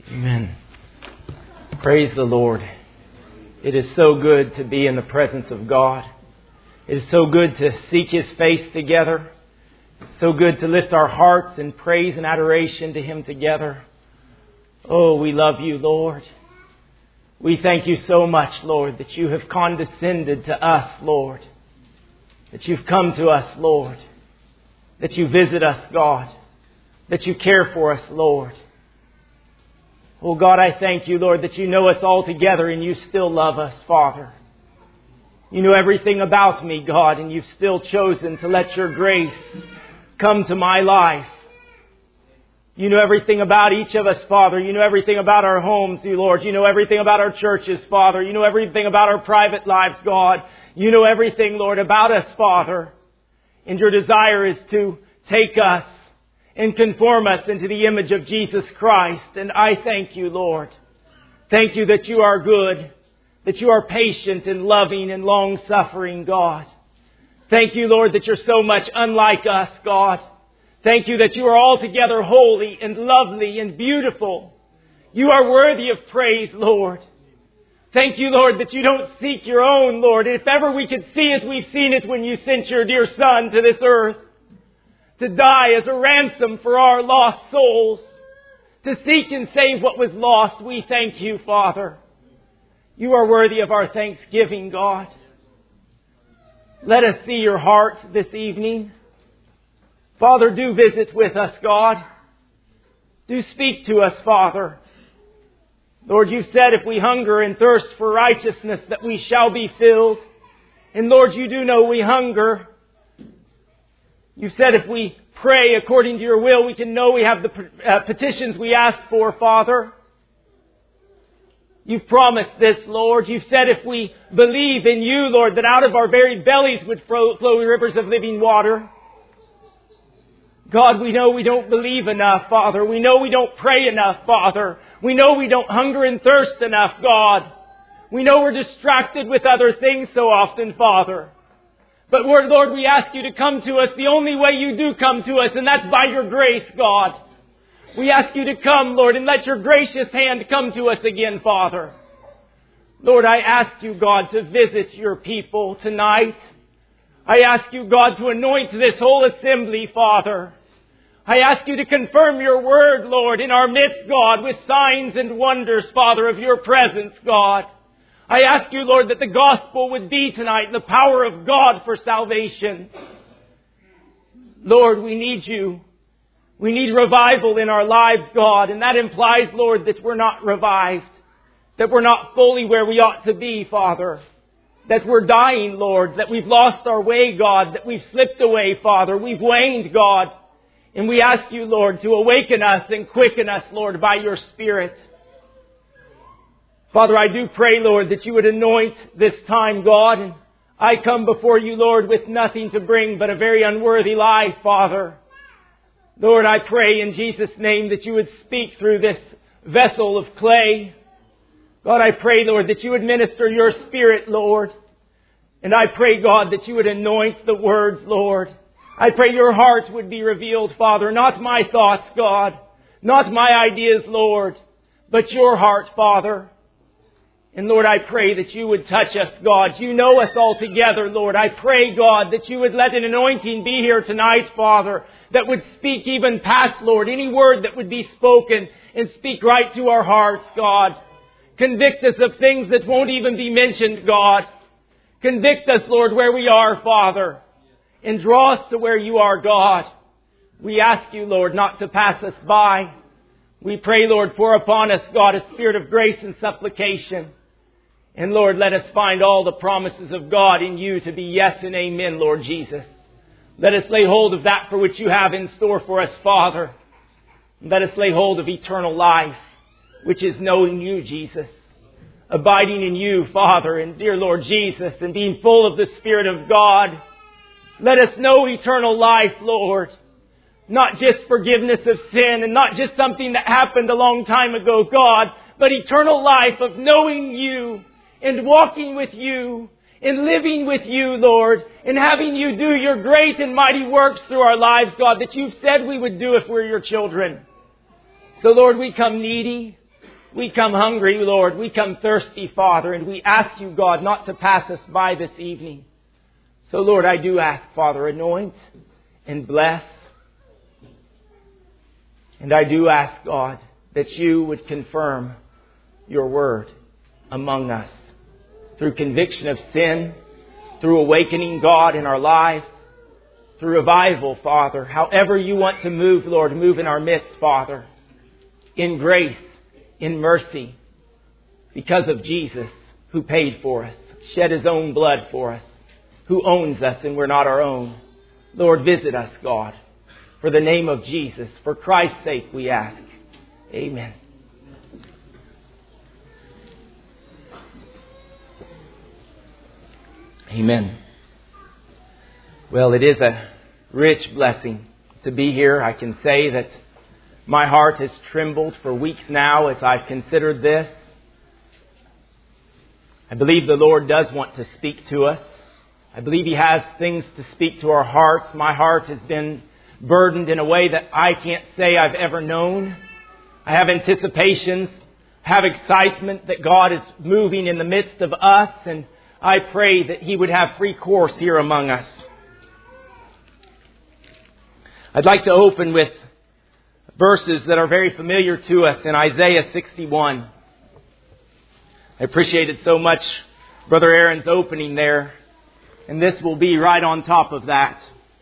Amen. Praise the Lord. It is so good to be in the presence of God. It is so good to seek His face together. It's so good to lift our hearts in praise and adoration to Him together. Oh, we love You, Lord. We thank You so much, Lord, that You have condescended to us, Lord. That You've come to us, Lord. That You visit us, God. That You care for us, Lord. Oh God, I thank You, Lord, that You know us all together and You still love us, Father. You know everything about me, God, and You've still chosen to let Your grace come to my life. You know everything about each of us, Father. You know everything about our homes, You Lord. You know everything about our churches, Father. You know everything about our private lives, God. You know everything, Lord, about us, Father. And Your desire is to take us and conform us into the image of Jesus Christ. And I thank You, Lord. Thank You that You are good, that You are patient and loving and long-suffering, God. Thank You, Lord, that You're so much unlike us, God. Thank You that You are altogether holy and lovely and beautiful. You are worthy of praise, Lord. Thank You, Lord, that You don't seek Your own, Lord. If ever we could see it, we've seen it when You sent Your dear Son to this earth to die as a ransom for our lost souls, to seek and save what was lost. We thank You, Father. You are worthy of our thanksgiving, God. Let us see Your heart this evening. Father, do visit with us, God. Do speak to us, Father. Lord, You said if we hunger and thirst for righteousness that we shall be filled. And Lord, You do know we hunger. You said if we pray according to Your will, we can know we have the petitions we ask for, Father. You've promised this, Lord. You've said if we believe in You, Lord, that out of our very bellies would flow rivers of living water. God, we know we don't believe enough, Father. We know we don't pray enough, Father. We know we don't hunger and thirst enough, God. We know we're distracted with other things so often, Father. But Lord, we ask You to come to us the only way You do come to us, and that's by Your grace, God. We ask You to come, Lord, and let Your gracious hand come to us again, Father. Lord, I ask You, God, to visit Your people tonight. I ask You, God, to anoint this whole assembly, Father. I ask You to confirm Your word, Lord, in our midst, God, with signs and wonders, Father, of Your presence, God. I ask You, Lord, that the gospel would be tonight the power of God for salvation. Lord, we need You. We need revival in our lives, God, and that implies, Lord, that we're not revived, that we're not fully where we ought to be, Father, that we're dying, Lord, that we've lost our way, God, that we've slipped away, Father, we've waned, God, and we ask You, Lord, to awaken us and quicken us, Lord, by Your Spirit. Father, I do pray, Lord, that You would anoint this time, God, and I come before You, Lord, with nothing to bring but a very unworthy life, Father. Lord, I pray in Jesus' name that You would speak through this vessel of clay. God, I pray, Lord, that You would minister Your Spirit, Lord. And I pray, God, that You would anoint the words, Lord. I pray Your heart would be revealed, Father. Not my thoughts, God. Not my ideas, Lord. But Your heart, Father. And Lord, I pray that You would touch us, God. You know us all together, Lord. I pray, God, that You would let an anointing be here tonight, Father, that would speak even past, Lord, any word that would be spoken and speak right to our hearts, God. Convict us of things that won't even be mentioned, God. Convict us, Lord, where we are, Father, and draw us to where You are, God. We ask You, Lord, not to pass us by. We pray, Lord, pour upon us, God, a spirit of grace and supplication. And Lord, let us find all the promises of God in You to be yes and amen, Lord Jesus. Let us lay hold of that for which You have in store for us, Father. Let us lay hold of eternal life, which is knowing You, Jesus. Abiding in You, Father, and dear Lord Jesus, and being full of the Spirit of God. Let us know eternal life, Lord. Not just forgiveness of sin and not just something that happened a long time ago, God, but eternal life of knowing You and walking with You and living with You, Lord, and having You do Your great and mighty works through our lives, God, that You've said we would do if we're Your children. So, Lord, we come needy. We come hungry, Lord. We come thirsty, Father. And we ask you, God, not to pass us by this evening. So, Lord, I do ask, Father, anoint and bless. And I do ask, God, that you would confirm your word among us through conviction of sin, through awakening, God, in our lives, through revival, Father. However you want to move, Lord, move in our midst, Father, in grace, in mercy, because of Jesus who paid for us, shed His own blood for us, who owns us and we're not our own. Lord, visit us, God. For the name of Jesus, for Christ's sake, we ask. Amen. Amen. Well, it is a rich blessing to be here. I can say that my heart has trembled for weeks now as I've considered this. I believe the Lord does want to speak to us. I believe He has things to speak to our hearts. My heart has been burdened in a way that I can't say I've ever known. I have anticipations, have excitement that God is moving in the midst of us, and I pray that He would have free course here among us. I'd like to open with verses that are very familiar to us in Isaiah 61. I appreciated so much Brother Aaron's opening there, and this will be right on top of that.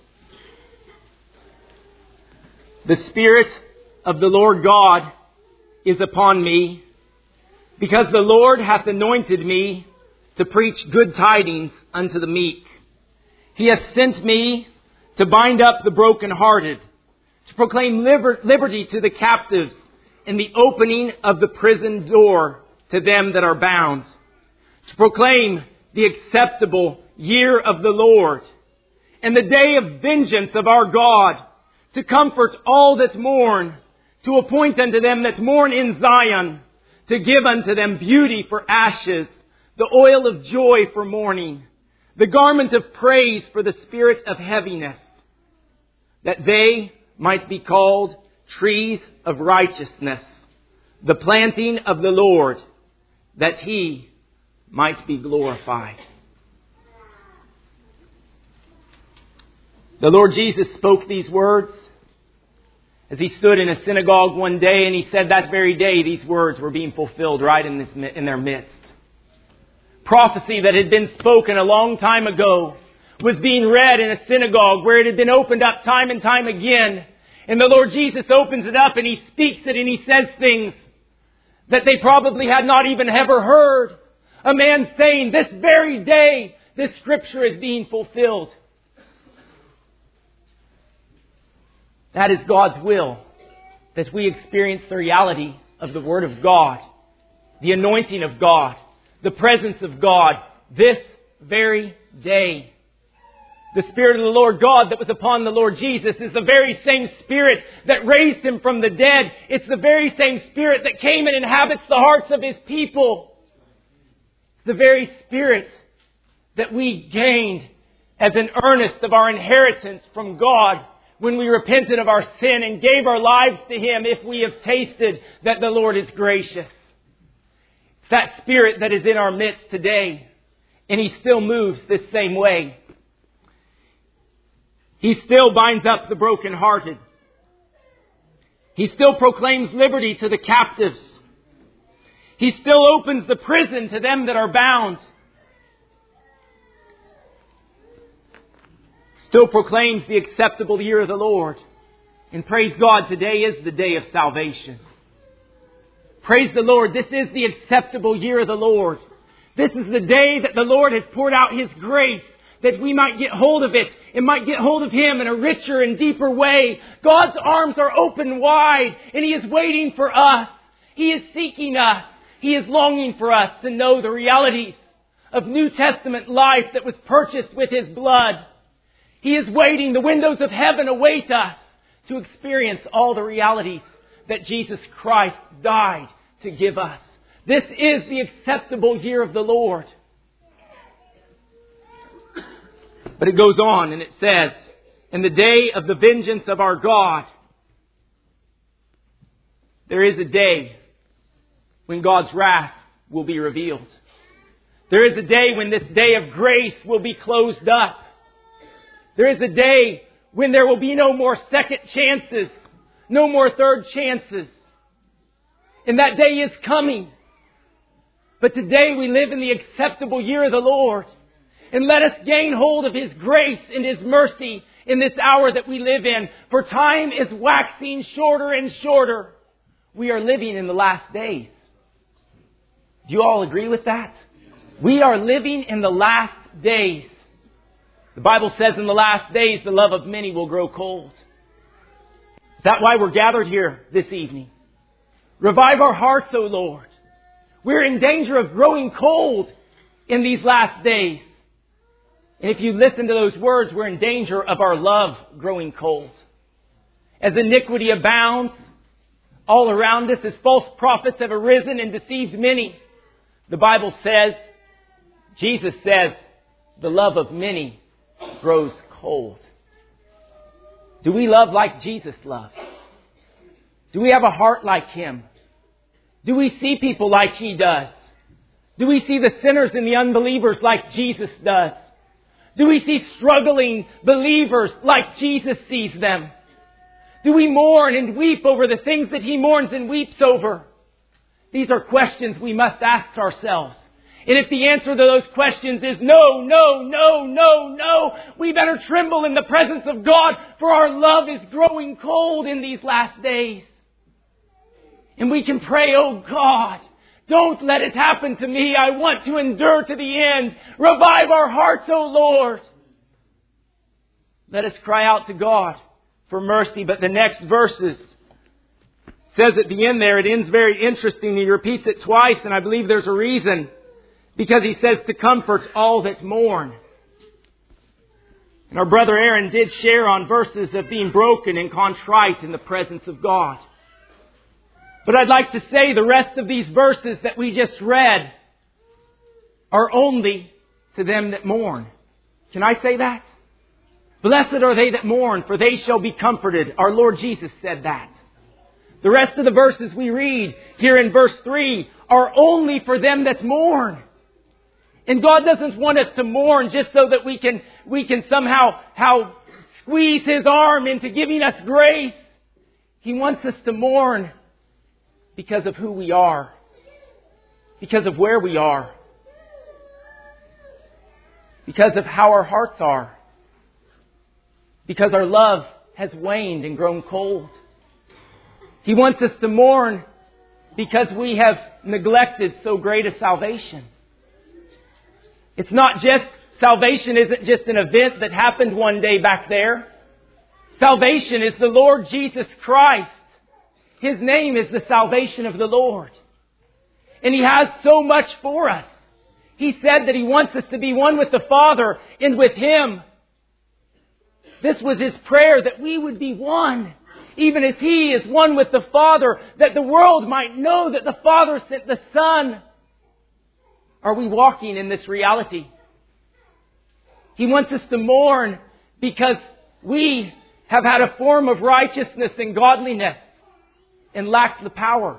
The Spirit of the Lord God is upon me, because the Lord hath anointed me to preach good tidings unto the meek. He hath sent me to bind up the brokenhearted, to proclaim liberty to the captives, and the opening of the prison door to them that are bound, to proclaim the acceptable year of the Lord, and the day of vengeance of our God, to comfort all that mourn, to appoint unto them that mourn in Zion, to give unto them beauty for ashes, the oil of joy for mourning, the garment of praise for the spirit of heaviness, that they might be called trees of righteousness, the planting of the Lord, that He might be glorified. The Lord Jesus spoke these words as He stood in a synagogue one day, and He said that very day these words were being fulfilled right in their midst. Prophecy that had been spoken a long time ago was being read in a synagogue where it had been opened up time and time again. And the Lord Jesus opens it up and He speaks it and He says things that they probably had not even ever heard. A man saying, this very day, this scripture is being fulfilled. That is God's will, that we experience the reality of the Word of God, the anointing of God, the presence of God, this very day. The Spirit of the Lord God that was upon the Lord Jesus is the very same Spirit that raised Him from the dead. It's the very same Spirit that came and inhabits the hearts of His people. It's the very Spirit that we gained as an earnest of our inheritance from God when we repented of our sin and gave our lives to Him, if we have tasted that the Lord is gracious. It's that Spirit that is in our midst today, and He still moves this same way. He still binds up the brokenhearted. He still proclaims liberty to the captives. He still opens the prison to them that are bound. Still proclaims the acceptable year of the Lord. And praise God, today is the day of salvation. Praise the Lord, this is the acceptable year of the Lord. This is the day that the Lord has poured out His grace, that we might get hold of it and might get hold of Him in a richer and deeper way. God's arms are open wide and He is waiting for us. He is seeking us. He is longing for us to know the realities of New Testament life that was purchased with His blood. He is waiting. The windows of heaven await us to experience all the realities that Jesus Christ died to give us. This is the acceptable year of the Lord. But it goes on and it says, in the day of the vengeance of our God, there is a day when God's wrath will be revealed. There is a day when this day of grace will be closed up. There is a day when there will be no more second chances, no more third chances. And that day is coming. But today we live in the acceptable year of the Lord. And let us gain hold of His grace and His mercy in this hour that we live in. For time is waxing shorter and shorter. We are living in the last days. Do you all agree with that? We are living in the last days. The Bible says in the last days the love of many will grow cold. Is that why we're gathered here this evening? Revive our hearts, O Lord. We're in danger of growing cold in these last days. And if you listen to those words, we're in danger of our love growing cold. As iniquity abounds all around us, as false prophets have arisen and deceived many, the Bible says, Jesus says, the love of many grows cold. Do we love like Jesus loves? Do we have a heart like Him? Do we see people like He does? Do we see the sinners and the unbelievers like Jesus does? Do we see struggling believers like Jesus sees them? Do we mourn and weep over the things that He mourns and weeps over? These are questions we must ask ourselves. And if the answer to those questions is no, no, no, no, no, we better tremble in the presence of God, for our love is growing cold in these last days. And we can pray, oh God, don't let it happen to me. I want to endure to the end. Revive our hearts, oh Lord. Let us cry out to God for mercy. But the next verses says at the end there, it ends very interesting. He repeats it twice, and I believe there's a reason. Because he says to comfort all that mourn. And our brother Aaron did share on verses of being broken and contrite in the presence of God. But I'd like to say the rest of these verses that we just read are only to them that mourn. Can I say that? Blessed are they that mourn, for they shall be comforted. Our Lord Jesus said that. The rest of the verses we read here in verse 3 are only for them that mourn. And God doesn't want us to mourn just so that we can somehow squeeze His arm into giving us grace. He wants us to mourn because of who we are. Because of where we are. Because of how our hearts are. Because our love has waned and grown cold. He wants us to mourn because we have neglected so great a salvation. It's not just, salvation isn't just an event that happened one day back there. Salvation is the Lord Jesus Christ. His name is the salvation of the Lord. And He has so much for us. He said that He wants us to be one with the Father and with Him. This was His prayer, that we would be one, even as He is one with the Father, that the world might know that the Father sent the Son. Are we walking in this reality? He wants us to mourn because we have had a form of righteousness and godliness and lacked the power.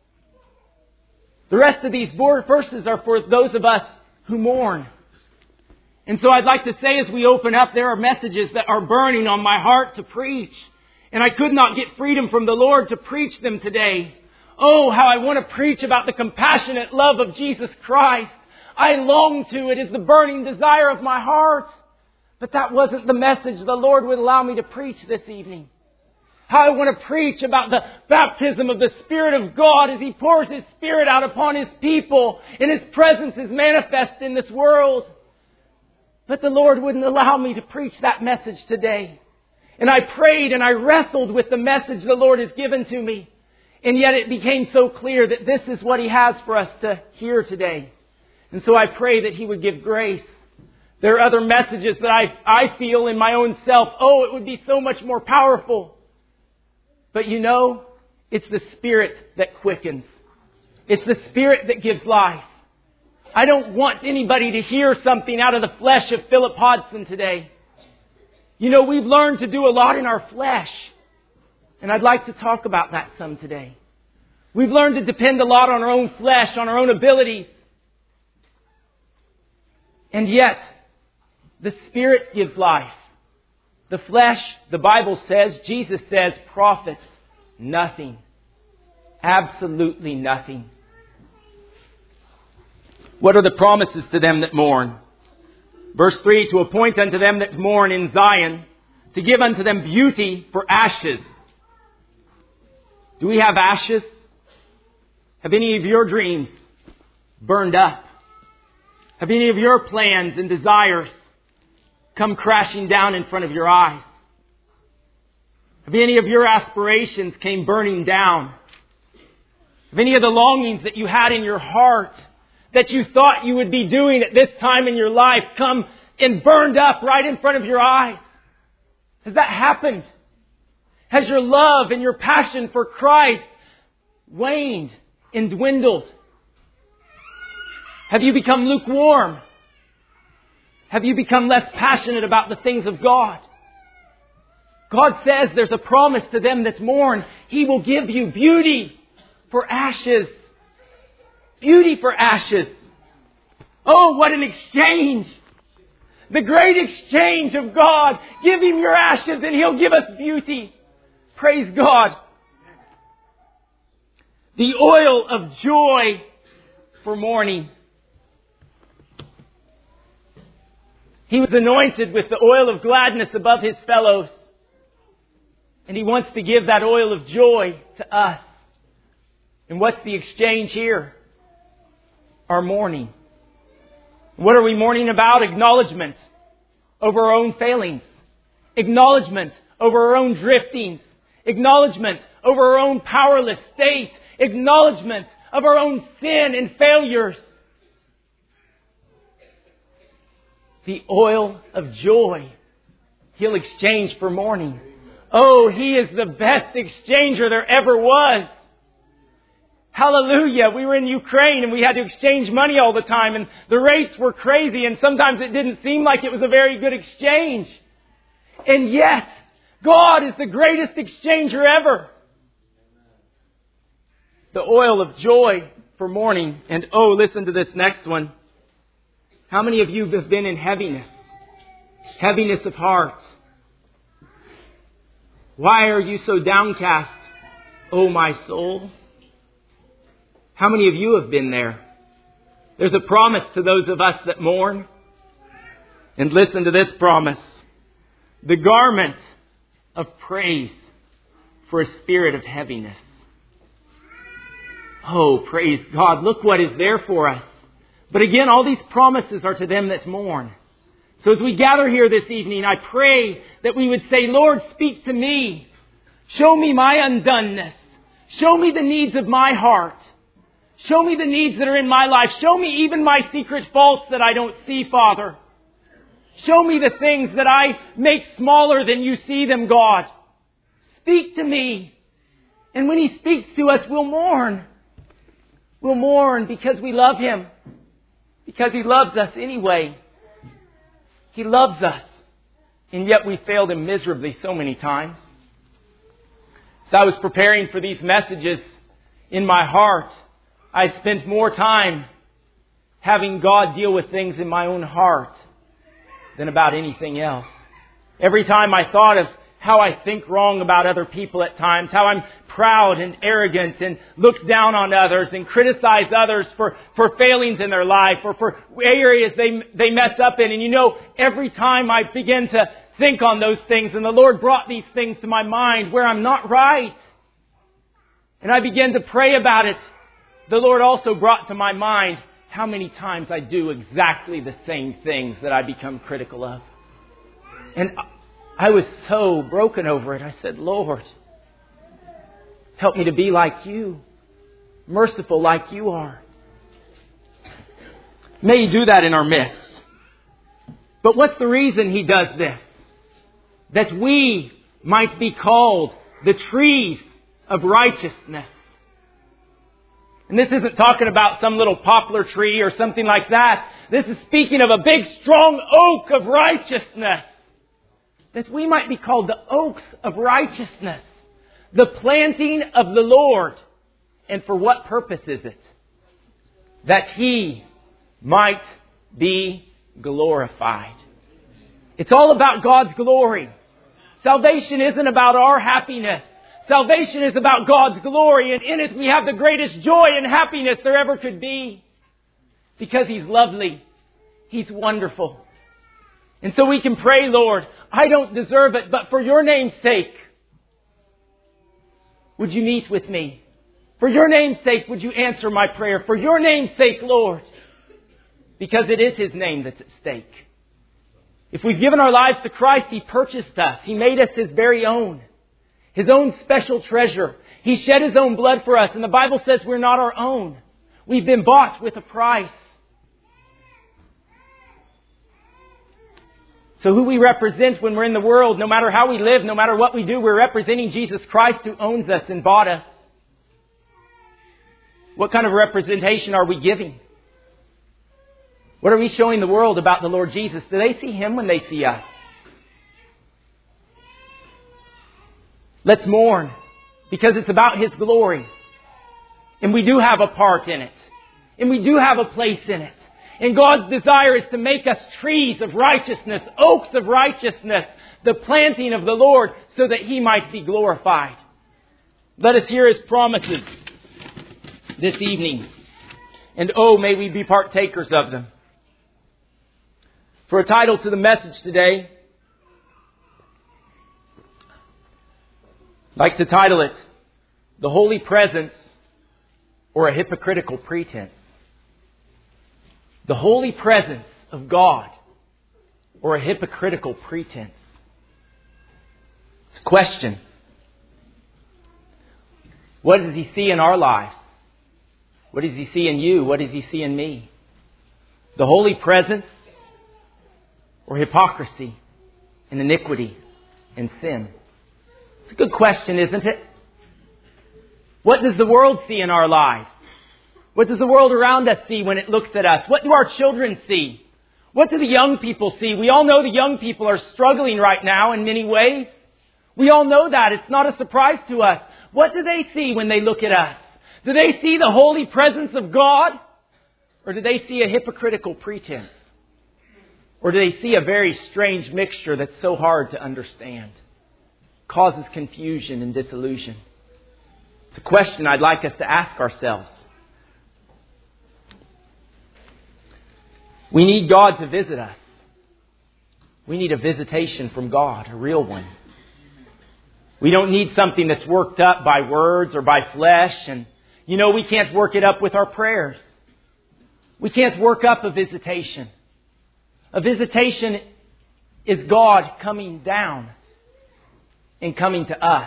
The rest of these verses are for those of us who mourn. And so I'd like to say as we open up, there are messages that are burning on my heart to preach. And I could not get freedom from the Lord to preach them today. Oh, how I want to preach about the compassionate love of Jesus Christ. I long to. It is the burning desire of my heart. But that wasn't the message the Lord would allow me to preach this evening. How I want to preach about the baptism of the Spirit of God as He pours His Spirit out upon His people and His presence is manifest in this world. But the Lord wouldn't allow me to preach that message today. And I prayed and I wrestled with the message the Lord has given to me. And yet it became so clear that this is what He has for us to hear today. And so I pray that He would give grace. There are other messages that I feel in my own self, oh, it would be so much more powerful. But you know, it's the Spirit that quickens. It's the Spirit that gives life. I don't want anybody to hear something out of the flesh of Philip Hodson today. You know, we've learned to do a lot in our flesh. And I'd like to talk about that some today. We've learned to depend a lot on our own flesh, on our own abilities. And yet, the Spirit gives life. The flesh, the Bible says, Jesus says, profits nothing. Absolutely nothing. What are the promises to them that mourn? Verse 3, to appoint unto them that mourn in Zion, to give unto them beauty for ashes. Do we have ashes? Have any of your dreams burned up? Have any of your plans and desires come crashing down in front of your eyes? Have any of your aspirations came burning down? Have any of the longings that you had in your heart that you thought you would be doing at this time in your life come and burned up right in front of your eyes? Has that happened? Has your love and your passion for Christ waned and dwindled? Have you become lukewarm? Have you become less passionate about the things of God? God says there's a promise to them that mourn. He will give you beauty for ashes. Beauty for ashes. Oh, what an exchange. The great exchange of God. Give Him your ashes and He'll give us beauty. Praise God. The oil of joy for mourning. He was anointed with the oil of gladness above His fellows. And He wants to give that oil of joy to us. And what's the exchange here? Our mourning. What are we mourning about? Acknowledgement over our own failings. Acknowledgement over our own driftings. Acknowledgement over our own powerless state. Acknowledgement of our own sin and failures. The oil of joy He'll exchange for mourning. Oh, He is the best exchanger there ever was. Hallelujah. We were in Ukraine and we had to exchange money all the time and the rates were crazy and sometimes it didn't seem like it was a very good exchange. And yet, God is the greatest exchanger ever. The oil of joy for mourning. And oh, listen to this next one. How many of you have been in heaviness? Heaviness of heart. Why are you so downcast, O my soul? How many of you have been there? There's a promise to those of us that mourn. And listen to this promise. The garment of praise for a spirit of heaviness. Oh, praise God. Look what is there for us. But again, all these promises are to them that mourn. So as we gather here this evening, I pray that we would say, Lord, speak to me. Show me my undoneness. Show me the needs of my heart. Show me the needs that are in my life. Show me even my secret faults that I don't see, Father. Show me the things that I make smaller than you see them, God. Speak to me. And when He speaks to us, we'll mourn. We'll mourn because we love Him. Because He loves us anyway. He loves us. And yet we failed Him miserably so many times. As I was preparing for these messages in my heart, I spent more time having God deal with things in my own heart than about anything else. Every time I thought of how I think wrong about other people at times, how I'm proud and arrogant and look down on others and criticize others for failings in their life or for areas they mess up in. And you know, every time I begin to think on those things and the Lord brought these things to my mind where I'm not right, and I began to pray about it, the Lord also brought to my mind how many times I do exactly the same things that I become critical of. And I was so broken over it. I said, Lord, help me to be like You, merciful like You are. May He do that in our midst. But what's the reason He does this? That we might be called the trees of righteousness. And this isn't talking about some little poplar tree or something like that. This is speaking of a big, strong oak of righteousness. That we might be called the oaks of righteousness. The planting of the Lord And for what purpose is it? That He might be glorified. It's all about God's glory. Salvation isn't about our happiness. Salvation is about God's glory, and in it we have the greatest joy and happiness there ever could be. Because He's lovely. He's wonderful. And so we can pray, Lord, I don't deserve it, but for Your name's sake, would You meet with me? For Your name's sake, would You answer my prayer? For Your name's sake, Lord. Because it is His name that's at stake. If we've given our lives to Christ, He purchased us. He made us His very own. His own special treasure. He shed His own blood for us. And the Bible says we're not our own. We've been bought with a price. So who we represent when we're in the world, no matter how we live, no matter what we do, we're representing Jesus Christ who owns us and bought us. What kind of representation are we giving? What are we showing the world about the Lord Jesus? Do they see Him when they see us? Let's mourn, because it's about His glory. And we do have a part in it. And we do have a place in it. And God's desire is to make us trees of righteousness, oaks of righteousness, the planting of the Lord, so that He might be glorified. Let us hear His promises this evening. And oh, may we be partakers of them. For a title to the message today, I'd like to title it, The Holy Presence or a Hypocritical Pretense. The holy presence of God or a hypocritical pretense. It's a question. What does He see in our lives? What does He see in you? What does He see in me? The holy presence or hypocrisy and iniquity and sin? It's a good question, isn't it? What does the world see in our lives? What does the world around us see when it looks at us? What do our children see? What do the young people see? We all know the young people are struggling right now in many ways. We all know that. It's not a surprise to us. What do they see when they look at us? Do they see the holy presence of God? Or do they see a hypocritical pretense? Or do they see a very strange mixture that's so hard to understand? Causes confusion and disillusion. It's a question I'd like us to ask ourselves. We need God to visit us. We need a visitation from God, a real one. We don't need something that's worked up by words or by flesh. And, we can't work it up with our prayers. We can't work up a visitation. A visitation is God coming down and coming to us.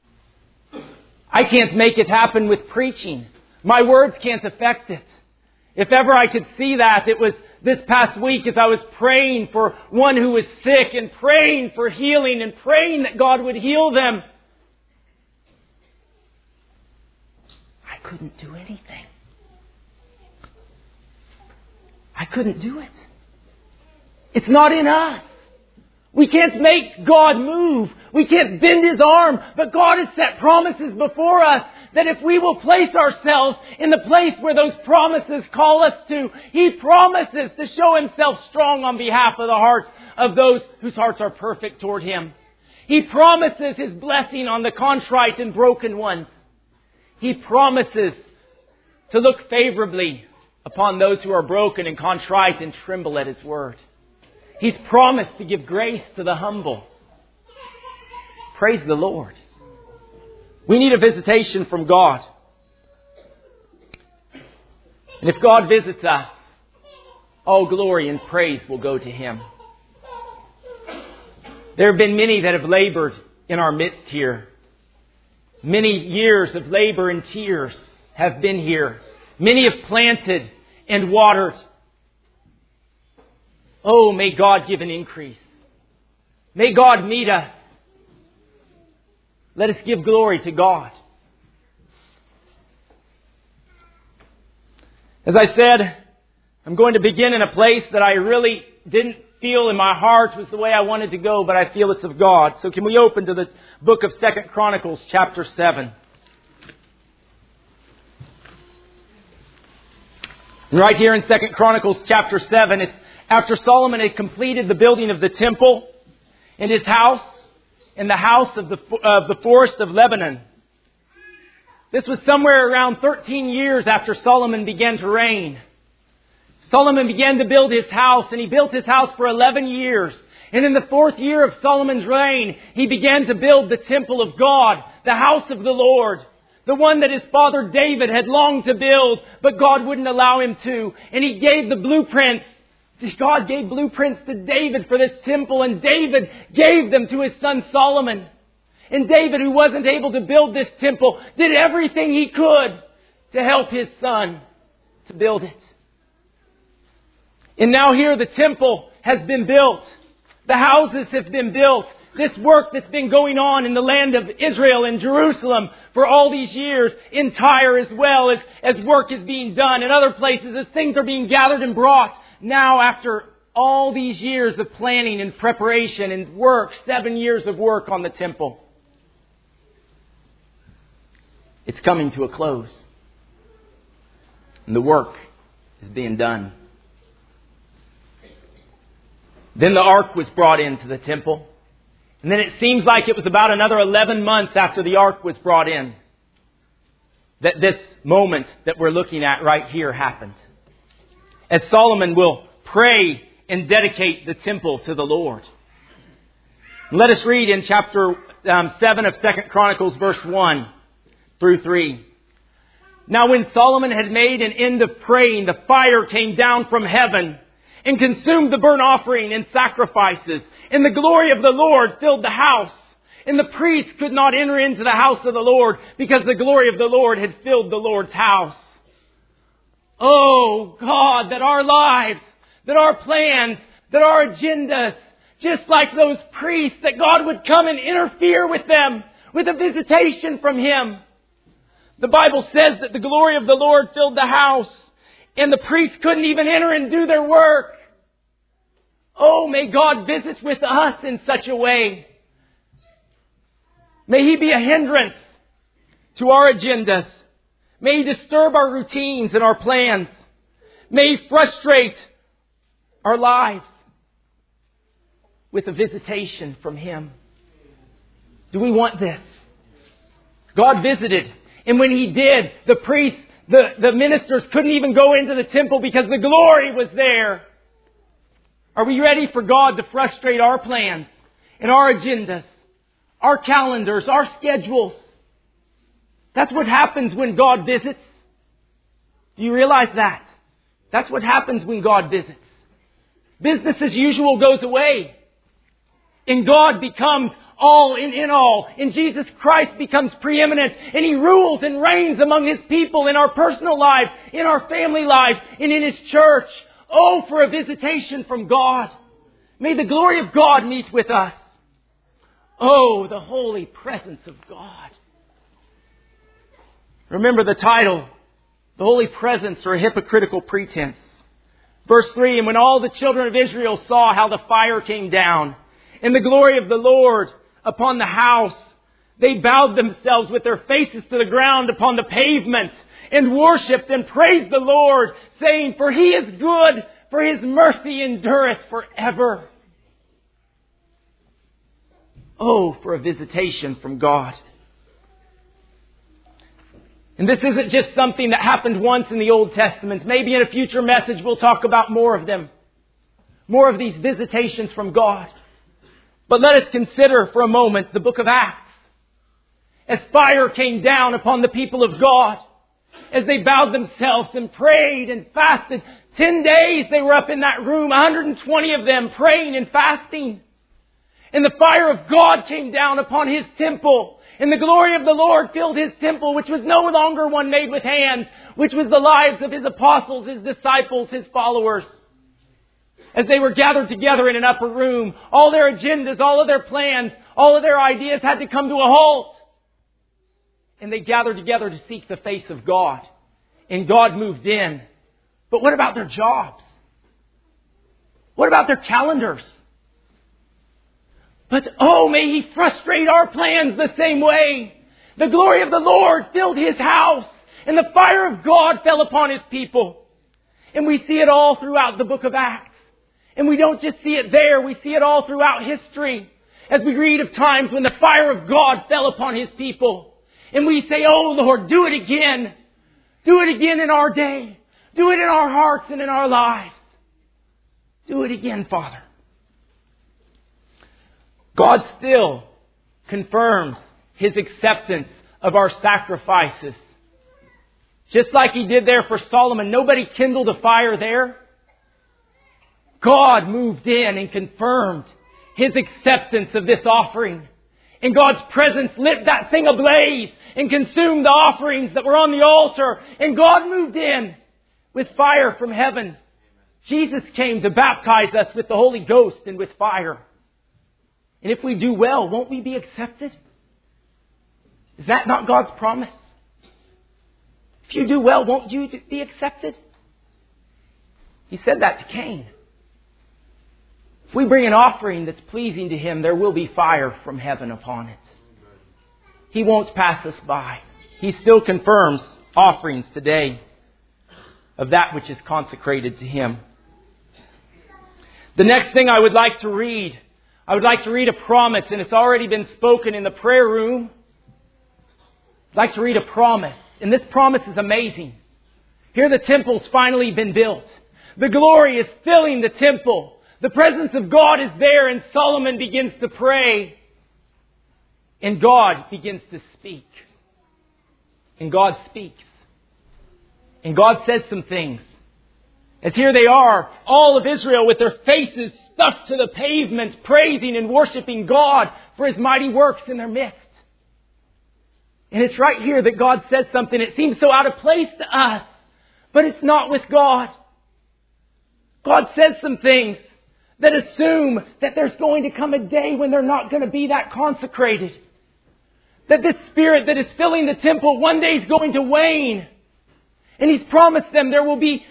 I can't make it happen with preaching. My words can't affect it. If ever I could see that, it was this past week as I was praying for one who was sick and praying for healing and praying that God would heal them. I couldn't do anything. I couldn't do it. It's not in us. We can't make God move. We can't bend His arm. But God has set promises before us that if we will place ourselves in the place where those promises call us to, He promises to show Himself strong on behalf of the hearts of those whose hearts are perfect toward Him. He promises His blessing on the contrite and broken ones. He promises to look favorably upon those who are broken and contrite and tremble at His word. He's promised to give grace to the humble. Praise the Lord. We need a visitation from God. And if God visits us, all glory and praise will go to Him. There have been many that have labored in our midst here. Many years of labor and tears have been here. Many have planted and watered. Oh, may God give an increase. May God meet us. Let us give glory to God. As I said, I'm going to begin in a place that I really didn't feel in my heart was the way I wanted to go, but I feel it's of God. So can we open to the book of 2 Chronicles chapter 7. And right here in 2 Chronicles chapter 7, it's after Solomon had completed the building of the temple and his house and the house of the forest of Lebanon. This was somewhere around 13 years after Solomon began to reign. Solomon began to build his house, and he built his house for 11 years. And in the 4th year of Solomon's reign, he began to build the temple of God, the house of the Lord, the one that his father David had longed to build, but God wouldn't allow him to. And he gave the blueprints. God gave blueprints to David for this temple, and David gave them to his son Solomon. And David, who wasn't able to build this temple, did everything he could to help his son to build it. And now here the temple has been built. The houses have been built. This work that's been going on in the land of Israel and Jerusalem for all these years, in Tyre as well, as work is being done in other places, as things are being gathered and brought. Now, after all these years of planning and preparation and work, 7 years of work on the temple, it's coming to a close. And the work is being done. Then the ark was brought into the temple. And then it seems like it was about another 11 months after the ark was brought in that this moment that we're looking at right here happened. As Solomon will pray and dedicate the temple to the Lord. Let us read in chapter 7 of 2 Chronicles, verse 1 through 3. Now when Solomon had made an end of praying, the fire came down from heaven and consumed the burnt offering and sacrifices. And the glory of the Lord filled the house. And the priests could not enter into the house of the Lord because the glory of the Lord had filled the Lord's house. Oh God, that our lives, that our plans, that our agendas, just like those priests, that God would come and interfere with them with a visitation from Him. The Bible says that the glory of the Lord filled the house. And the priests couldn't even enter and do their work. Oh, may God visit with us in such a way. May He be a hindrance to our agendas. May He disturb our routines and our plans. May He frustrate our lives with a visitation from Him. Do we want this? God visited. And when He did, the priests, the ministers couldn't even go into the temple because the glory was there. Are we ready for God to frustrate our plans and our agendas, our calendars, our schedules? That's what happens when God visits. Do you realize that? That's what happens when God visits. Business as usual goes away. And God becomes all in all. And Jesus Christ becomes preeminent. And He rules and reigns among His people in our personal lives, in our family lives, and in His church. Oh, for a visitation from God. May the glory of God meet with us. Oh, the holy presence of God. Remember the title, The Holy Presence or a Hypocritical Pretense. Verse 3, and when all the children of Israel saw how the fire came down and the glory of the Lord upon the house, they bowed themselves with their faces to the ground upon the pavement and worshipped and praised the Lord, saying, for He is good, for His mercy endureth forever. Oh, for a visitation from God. And this isn't just something that happened once in the Old Testament. Maybe in a future message we'll talk about more of them. More of these visitations from God. But let us consider for a moment the book of Acts. As fire came down upon the people of God. As they bowed themselves and prayed and fasted. 10 days they were up in that room. 120 of them praying and fasting. And the fire of God came down upon His temple. And the glory of the Lord filled His temple, which was no longer one made with hands, which was the lives of His apostles, His disciples, His followers. As they were gathered together in an upper room, all their agendas, all of their plans, all of their ideas had to come to a halt. And they gathered together to seek the face of God. And God moved in. But what about their jobs? What about their calendars? But oh, may He frustrate our plans the same way. The glory of the Lord filled His house, and the fire of God fell upon His people. And we see it all throughout the book of Acts. And we don't just see it there, we see it all throughout history. As we read of times when the fire of God fell upon His people. And we say, oh Lord, do it again. Do it again in our day. Do it in our hearts and in our lives. Do it again, Father. God still confirms His acceptance of our sacrifices. Just like He did there for Solomon. Nobody kindled a fire there. God moved in and confirmed His acceptance of this offering. And God's presence lit that thing ablaze and consumed the offerings that were on the altar. And God moved in with fire from heaven. Jesus came to baptize us with the Holy Ghost and with fire. And if we do well, won't we be accepted? Is that not God's promise? If you do well, won't you be accepted? He said that to Cain. If we bring an offering that's pleasing to Him, there will be fire from heaven upon it. He won't pass us by. He still confirms offerings today of that which is consecrated to Him. The next thing I would like to read a promise, and it's already been spoken in the prayer room. I'd like to read a promise, and this promise is amazing. Here the temple's finally been built. The glory is filling the temple. The presence of God is there, and Solomon begins to pray. And God begins to speak. And God speaks. And God says some things. As here they are, all of Israel with their faces stuck to the pavement, praising and worshiping God for His mighty works in their midst. And it's right here that God says something. It seems so out of place to us, but it's not with God. God says some things that assume that there's going to come a day when they're not going to be that consecrated. That this Spirit that is filling the temple one day is going to wane. And He's promised them there will be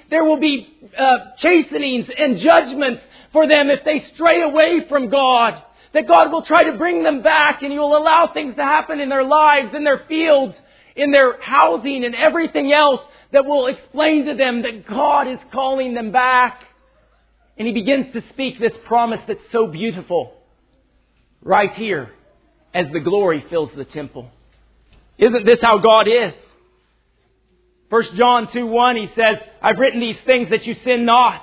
chastenings and judgments for them if they stray away from God. That God will try to bring them back, and He will allow things to happen in their lives, in their fields, in their housing and everything else that will explain to them that God is calling them back. And He begins to speak this promise that's so beautiful right here as the glory fills the temple. Isn't this how God is? 1 John 2:1, He says, I've written these things that you sin not.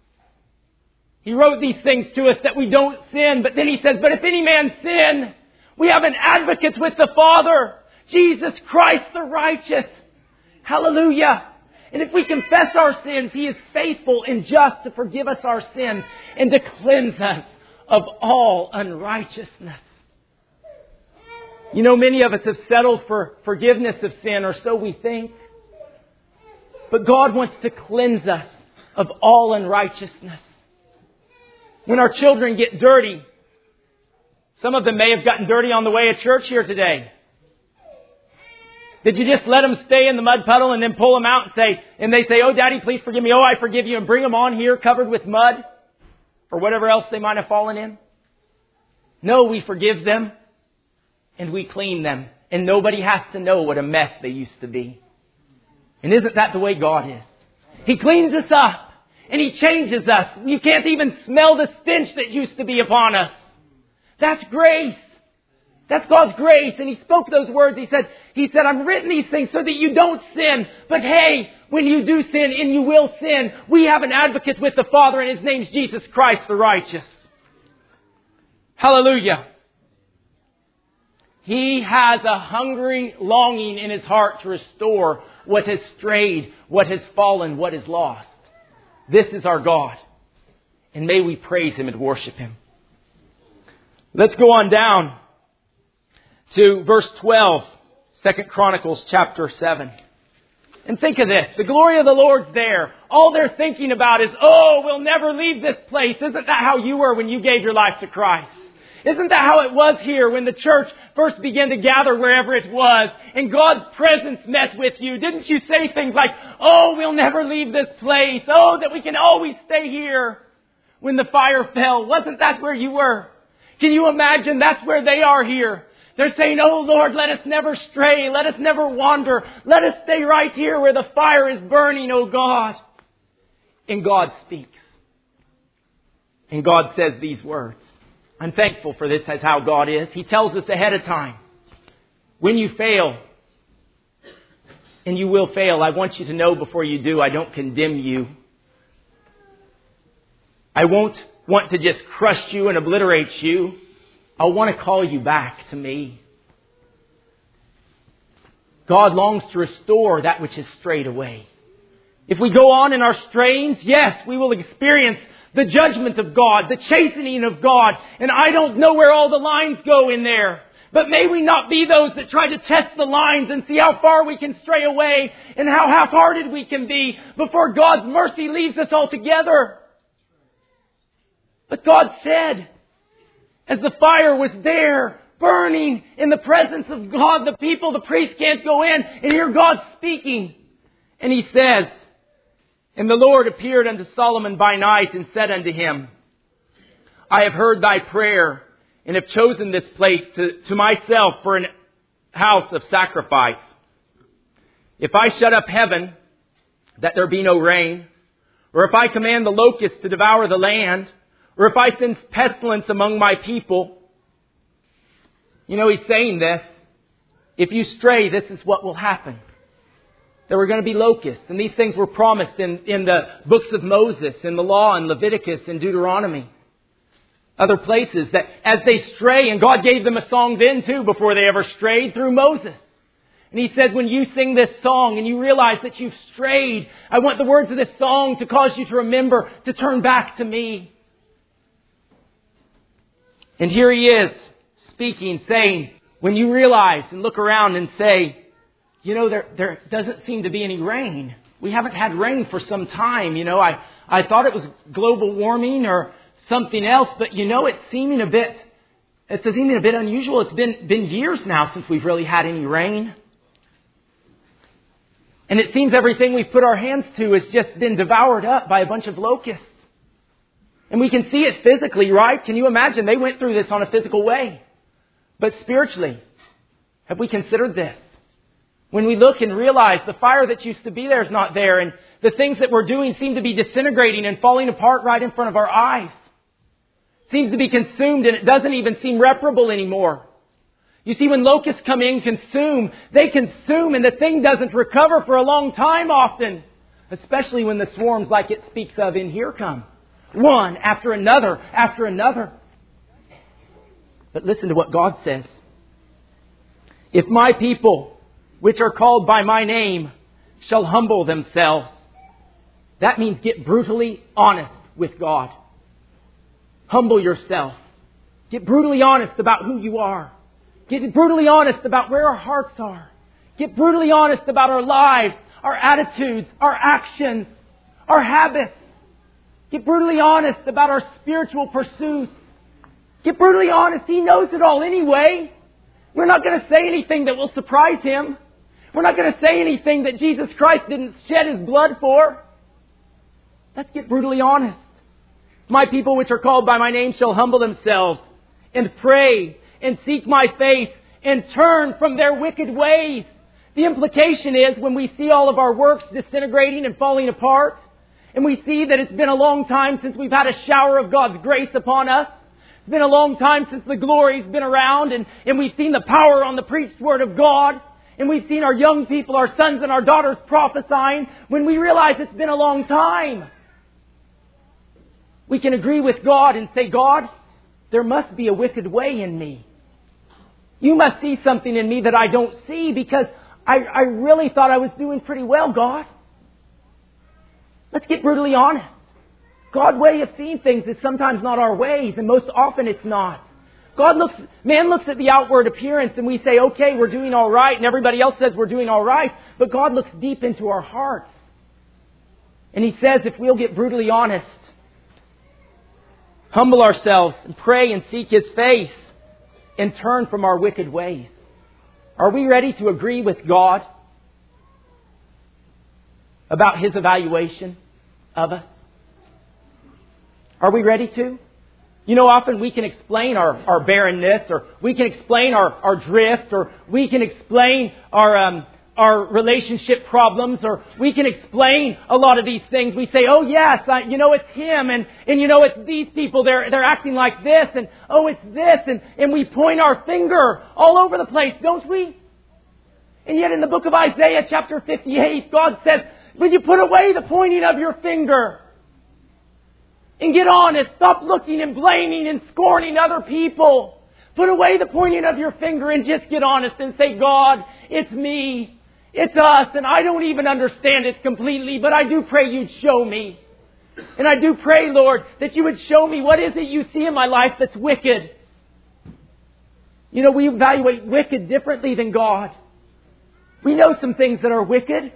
He wrote these things to us that we don't sin. But then He says, but if any man sin, we have an advocate with the Father, Jesus Christ the righteous. Hallelujah. And if we confess our sins, He is faithful and just to forgive us our sins and to cleanse us of all unrighteousness. You know, many of us have settled for forgiveness of sin, or so we think. But God wants to cleanse us of all unrighteousness. When our children get dirty, some of them may have gotten dirty on the way to church here today. Did you just let them stay in the mud puddle and then pull them out and they say, oh, Daddy, please forgive me. Oh, I forgive you. And bring them on here covered with mud or whatever else they might have fallen in? No, we forgive them and we clean them. And nobody has to know what a mess they used to be. And isn't that the way God is? He cleans us up and He changes us. You can't even smell the stench that used to be upon us. That's grace. That's God's grace. And He spoke those words. He said, I've written these things so that you don't sin. But hey, when you do sin, and you will sin, we have an advocate with the Father, and His name's Jesus Christ the righteous. Hallelujah. He has a hungry longing in His heart to restore what has strayed, what has fallen, what is lost. This is our God. And may we praise Him and worship Him. Let's go on down to verse 12, 2 Chronicles chapter 7. And think of this. The glory of the Lord's there. All they're thinking about is, oh, we'll never leave this place. Isn't that how you were when you gave your life to Christ? Isn't that how it was here when the church first began to gather wherever it was and God's presence met with you? Didn't you say things like, oh, we'll never leave this place. Oh, that we can always stay here when the fire fell. Wasn't that where you were? Can you imagine that's where they are here? They're saying, oh Lord, let us never stray. Let us never wander. Let us stay right here where the fire is burning, oh God. And God speaks. And God says these words. I'm thankful for this as how God is. He tells us ahead of time. When you fail, and you will fail, I want you to know before you do, I don't condemn you. I won't want to just crush you and obliterate you. I want to call you back to me. God longs to restore that which is strayed away. If we go on in our strayings, yes, we will experience the judgment of God, the chastening of God. And I don't know where all the lines go in there. But may we not be those that try to test the lines and see how far we can stray away and how half-hearted we can be before God's mercy leaves us altogether. But God said, as the fire was there, burning in the presence of God, the people, the priest can't go in and hear God speaking. And He says, and the Lord appeared unto Solomon by night and said unto him, I have heard thy prayer and have chosen this place to myself for an house of sacrifice. If I shut up heaven, that there be no rain, or if I command the locusts to devour the land, or if I send pestilence among my people. You know, He's saying this. If you stray, this is what will happen. There were going to be locusts. And these things were promised in the books of Moses, in the law, in Leviticus, and Deuteronomy. Other places that as they stray, and God gave them a song then too before they ever strayed through Moses. And He said, when you sing this song and you realize that you've strayed, I want the words of this song to cause you to remember to turn back to me. And here He is speaking, saying, when you realize and look around and say, you know, there doesn't seem to be any rain. We haven't had rain for some time. You know, I thought it was global warming or something else, but you know, it's seeming a bit unusual. It's been years now since we've really had any rain. And it seems everything we've put our hands to has just been devoured up by a bunch of locusts. And we can see it physically, right? Can you imagine? They went through this on a physical way. But spiritually, have we considered this? When we look and realize the fire that used to be there is not there, and the things that we're doing seem to be disintegrating and falling apart right in front of our eyes. Seems to be consumed, and it doesn't even seem reparable anymore. You see, when locusts come in, they consume, and the thing doesn't recover for a long time often. Especially when the swarms like it speaks of in here come. One after another after another. But listen to what God says. If my people, which are called by my name, shall humble themselves. That means get brutally honest with God. Humble yourself. Get brutally honest about who you are. Get brutally honest about where our hearts are. Get brutally honest about our lives, our attitudes, our actions, our habits. Get brutally honest about our spiritual pursuits. Get brutally honest. He knows it all anyway. We're not going to say anything that will surprise Him. We're not going to say anything that Jesus Christ didn't shed His blood for. Let's get brutally honest. My people which are called by my name shall humble themselves and pray and seek my face and turn from their wicked ways. The implication is when we see all of our works disintegrating and falling apart, and we see that it's been a long time since we've had a shower of God's grace upon us. It's been a long time since the glory's been around, and we've seen the power on the preached word of God. And we've seen our young people, our sons and our daughters prophesying. When we realize it's been a long time, we can agree with God and say, God, there must be a wicked way in me. You must see something in me that I don't see, because I really thought I was doing pretty well, God. Let's get brutally honest. God's way of seeing things is sometimes not our ways, and most often it's not. Man looks at the outward appearance and we say, okay, we're doing all right, and everybody else says we're doing all right, but God looks deep into our hearts. And He says if we'll get brutally honest, humble ourselves and pray and seek His face and turn from our wicked ways. Are we ready to agree with God about His evaluation of us? Are we ready to? You know, often we can explain our barrenness, or we can explain our drift, or we can explain our our relationship problems, or we can explain a lot of these things. We say, oh yes, it's him, and it's these people, they're acting like this, and oh, it's this, and we point our finger all over the place, don't we? And yet in the book of Isaiah chapter 58, God says, would you put away the pointing of your finger and get honest? Stop looking and blaming and scorning other people. Put away the pointing of your finger and just get honest and say, God, it's me. It's us. And I don't even understand it completely, but I do pray you'd show me. And I do pray, Lord, that you would show me what is it you see in my life that's wicked. We evaluate wicked differently than God. We know some things that are wicked.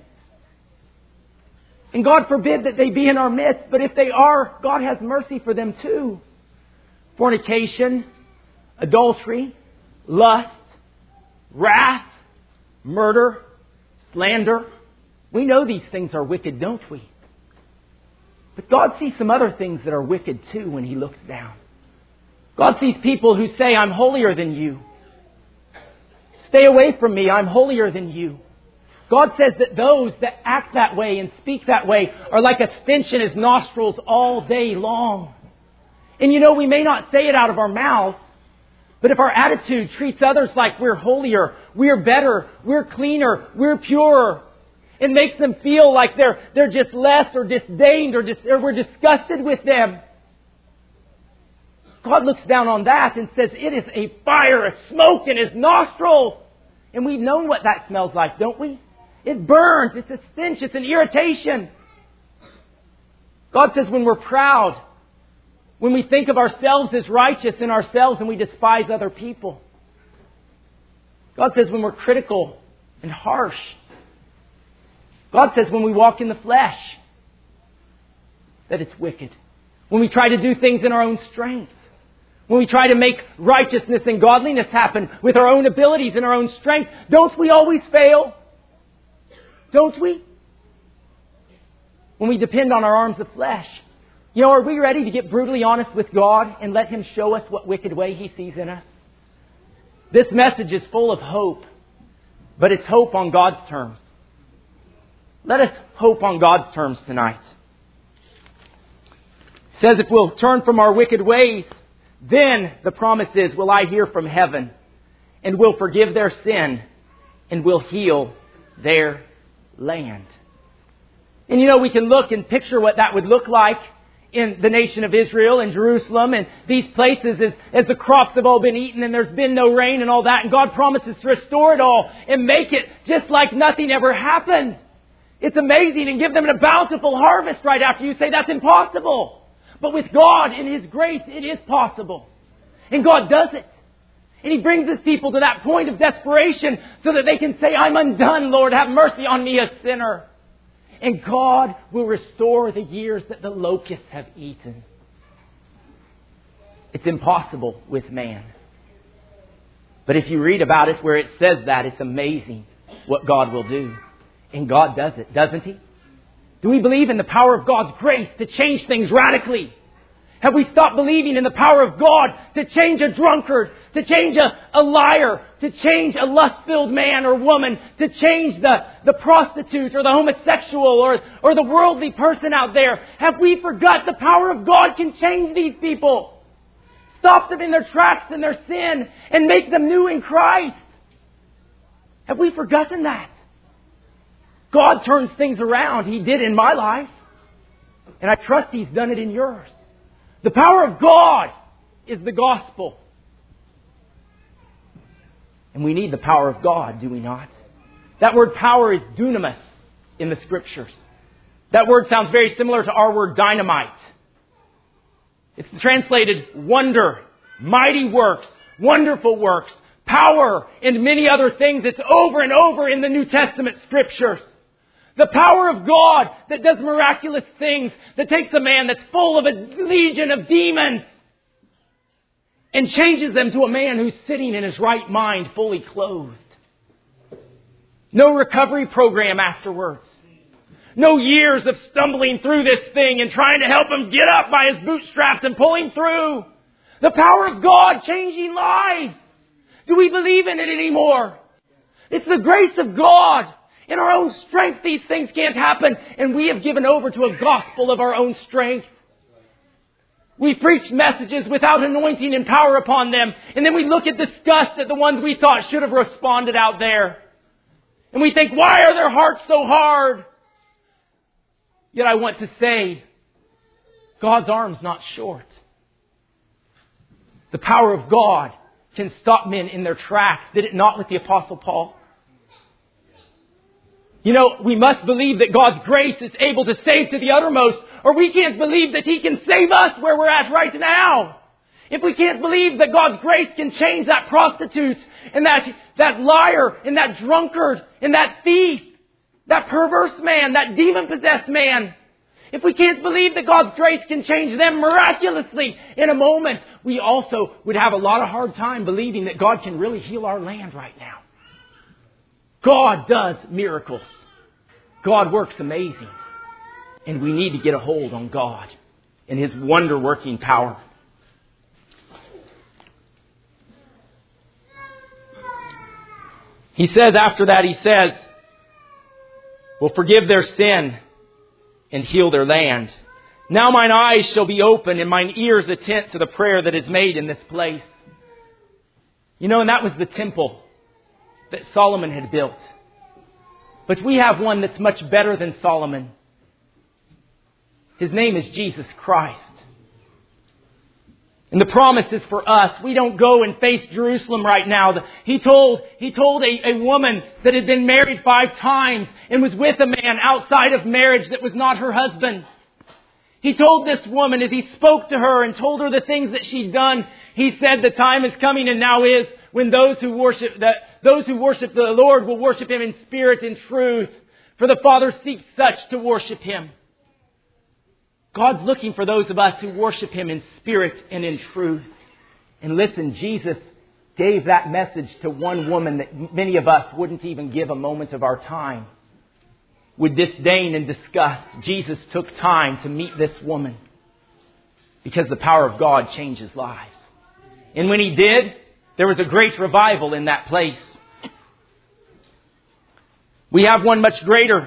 And God forbid that they be in our midst. But if they are, God has mercy for them too. Fornication, adultery, lust, wrath, murder, slander. We know these things are wicked, don't we? But God sees some other things that are wicked too when He looks down. God sees people who say, I'm holier than you. Stay away from me, I'm holier than you. God says that those that act that way and speak that way are like a stench in His nostrils all day long. And we may not say it out of our mouth, but if our attitude treats others like we're holier, we're better, we're cleaner, we're purer, it makes them feel like they're just less or disdained or we're disgusted with them. God looks down on that and says, it is a fire, a smoke in His nostrils. And we've known what that smells like, don't we? It burns. It's a stench. It's an irritation. God says when we're proud, when we think of ourselves as righteous in ourselves and we despise other people. God says when we're critical and harsh. God says when we walk in the flesh, that it's wicked. When we try to do things in our own strength. When we try to make righteousness and godliness happen with our own abilities and our own strength, don't we always fail? Don't we? When we depend on our arms of flesh. Are we ready to get brutally honest with God and let Him show us what wicked way He sees in us? This message is full of hope, but it's hope on God's terms. Let us hope on God's terms tonight. It says if we'll turn from our wicked ways, then the promise is, will I hear from heaven and will forgive their sin and will heal their land. And we can look and picture what that would look like in the nation of Israel and Jerusalem and these places as the crops have all been eaten and there's been no rain and all that. And God promises to restore it all and make it just like nothing ever happened. It's amazing, and give them a bountiful harvest right after. You say that's impossible. But with God and His grace, it is possible. And God does it. And He brings His people to that point of desperation so that they can say, I'm undone, Lord, have mercy on me, a sinner. And God will restore the years that the locusts have eaten. It's impossible with man. But if you read about it where it says that, it's amazing what God will do. And God does it, doesn't He? Do we believe in the power of God's grace to change things radically? Have we stopped believing in the power of God to change a drunkard, to change a liar, to change a lust-filled man or woman, to change the prostitute or the homosexual or the worldly person out there? Have we forgot the power of God can change these people? Stop them in their tracks and their sin and make them new in Christ. Have we forgotten that? God turns things around. He did in my life. And I trust He's done it in yours. The power of God is the gospel. And we need the power of God, do we not? That word power is dunamis in the Scriptures. That word sounds very similar to our word dynamite. It's translated wonder, mighty works, wonderful works, power, and many other things. It's over and over in the New Testament Scriptures. The power of God that does miraculous things, that takes a man that's full of a legion of demons and changes them to a man who's sitting in his right mind, fully clothed. No recovery program afterwards. No years of stumbling through this thing and trying to help him get up by his bootstraps and pulling through. The power of God changing lives. Do we believe in it anymore? It's the grace of God. In our own strength, these things can't happen. And we have given over to a gospel of our own strength. We preach messages without anointing and power upon them. And then we look at disgust at the ones we thought should have responded out there. And we think, why are their hearts so hard? Yet I want to say, God's arm's not short. The power of God can stop men in their tracks. Did it not with the Apostle Paul? You know, we must believe that God's grace is able to save to the uttermost, or we can't believe that He can save us where we're at right now. If we can't believe that God's grace can change that prostitute and that liar and that drunkard and that thief, that perverse man, that demon-possessed man, if we can't believe that God's grace can change them miraculously in a moment, we also would have a lot of hard time believing that God can really heal our land right now. God does miracles. God works amazing. And we need to get a hold on God and His wonder-working power. He says after that, He says, will forgive their sin and heal their land. Now mine eyes shall be open and mine ears attent to the prayer that is made in this place. You know, and that was the temple that Solomon had built. But we have one that's much better than Solomon. His name is Jesus Christ. And the promise is for us. We don't go and face Jerusalem right now. He told a woman that had been married 5 times and was with a man outside of marriage that was not her husband. He told this woman as He spoke to her and told her the things that she'd done. He said the time is coming and now is when those who worship the Lord will worship Him in spirit and truth. For the Father seeks such to worship Him. God's looking for those of us who worship Him in spirit and in truth. And listen, Jesus gave that message to one woman that many of us wouldn't even give a moment of our time. With disdain and disgust, Jesus took time to meet this woman because the power of God changes lives. And when He did, there was a great revival in that place. We have one much greater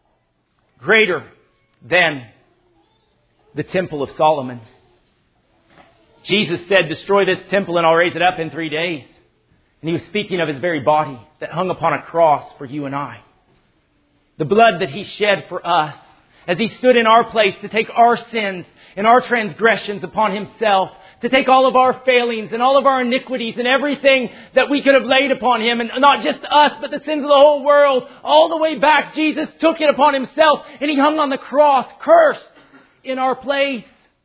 than the temple of Solomon. Jesus said, destroy this temple and I'll raise it up in 3 days. And He was speaking of His very body that hung upon a cross for you and I. The blood that He shed for us as He stood in our place to take our sins and our transgressions upon Himself, to take all of our failings and all of our iniquities and everything that we could have laid upon Him, and not just us, but the sins of the whole world, all the way back. Jesus took it upon Himself and He hung on the cross, cursed in our place.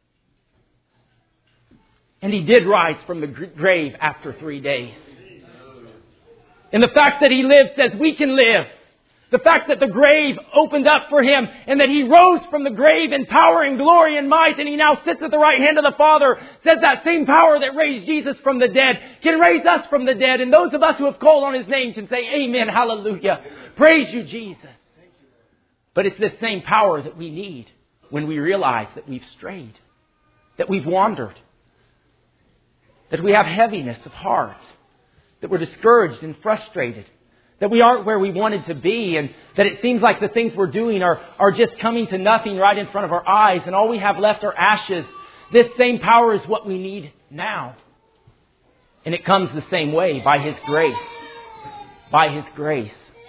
And He did rise from the grave after 3 days. And the fact that He lived says we can live. The fact that the grave opened up for Him and that He rose from the grave in power and glory and might, and He now sits at the right hand of the Father, says that same power that raised Jesus from the dead can raise us from the dead. And those of us who have called on His name can say, amen, hallelujah. Praise you, Jesus. But it's this same power that we need when we realize that we've strayed, that we've wandered, that we have heaviness of heart, that we're discouraged and frustrated, that we aren't where we wanted to be, and that it seems like the things we're doing are just coming to nothing right in front of our eyes, and all we have left are ashes. This same power is what we need now. And it comes the same way, by His grace. By His grace.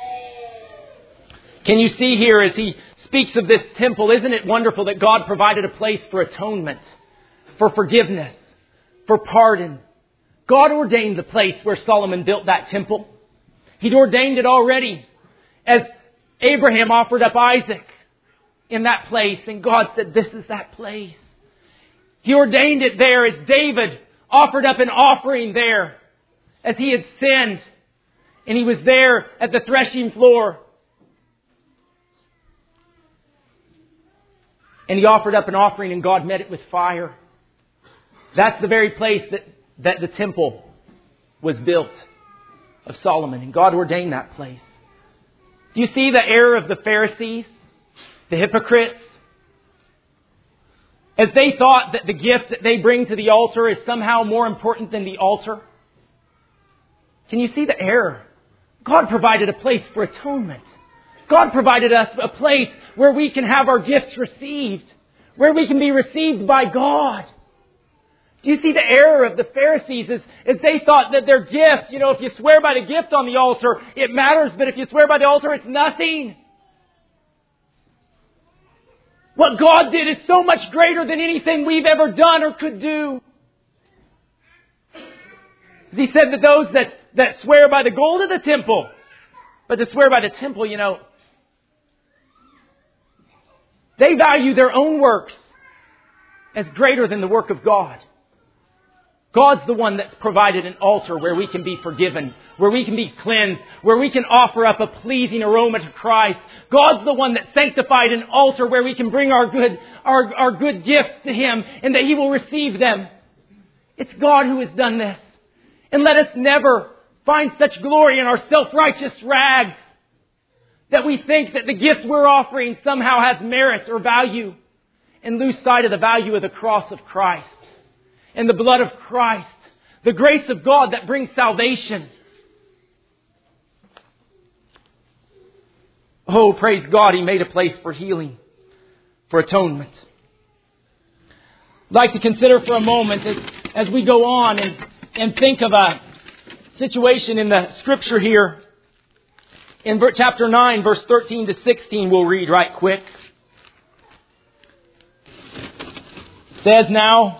Can you see here as He speaks of this temple, isn't it wonderful that God provided a place for atonement, for forgiveness, for pardon? God ordained the place where Solomon built that temple. He'd ordained it already as Abraham offered up Isaac in that place. And God said, this is that place. He ordained it there as David offered up an offering there as he had sinned. And he was there at the threshing floor. And he offered up an offering and God met it with fire. That's the very place that the temple was built of Solomon. And God ordained that place. Do you see the error of the Pharisees, the hypocrites? As they thought that the gift that they bring to the altar is somehow more important than the altar. Can you see the error? God provided a place for atonement. God provided us a place where we can have our gifts received, where we can be received by God. Do you see the error of the Pharisees is they thought that their gift, if you swear by the gift on the altar, it matters, but if you swear by the altar, it's nothing. What God did is so much greater than anything we've ever done or could do. He said that those that swear by the gold of the temple, but to swear by the temple, they value their own works as greater than the work of God. God's the one that's provided an altar where we can be forgiven, where we can be cleansed, where we can offer up a pleasing aroma to Christ. God's the one that sanctified an altar where we can bring our good gifts to Him and that He will receive them. It's God who has done this. And let us never find such glory in our self-righteous rags that we think that the gift we're offering somehow has merit or value and lose sight of the value of the cross of Christ and the blood of Christ, the grace of God that brings salvation. Oh, praise God, He made a place for healing, for atonement. I'd like to consider for a moment as we go on and think of a situation in the Scripture here. In chapter 9, verse 13 to 16, we'll read right quick. It says, "Now,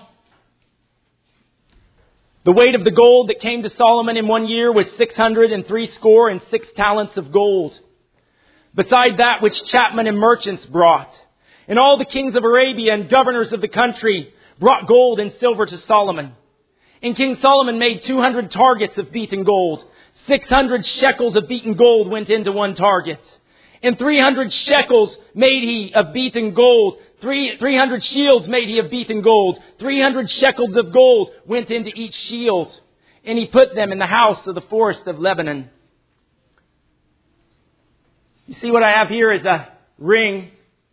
the weight of the gold that came to Solomon in 1 year was 666 talents of gold, beside that which chapmen and merchants brought. And all the kings of Arabia and governors of the country brought gold and silver to Solomon. And King Solomon made 200 targets of beaten gold. 600 shekels of beaten gold went into one target. And 300 shekels made he of beaten gold. 300 shields made he of beaten gold. 300 shekels of gold went into each shield. And he put them in the house of the forest of Lebanon." You see what I have here is a ring.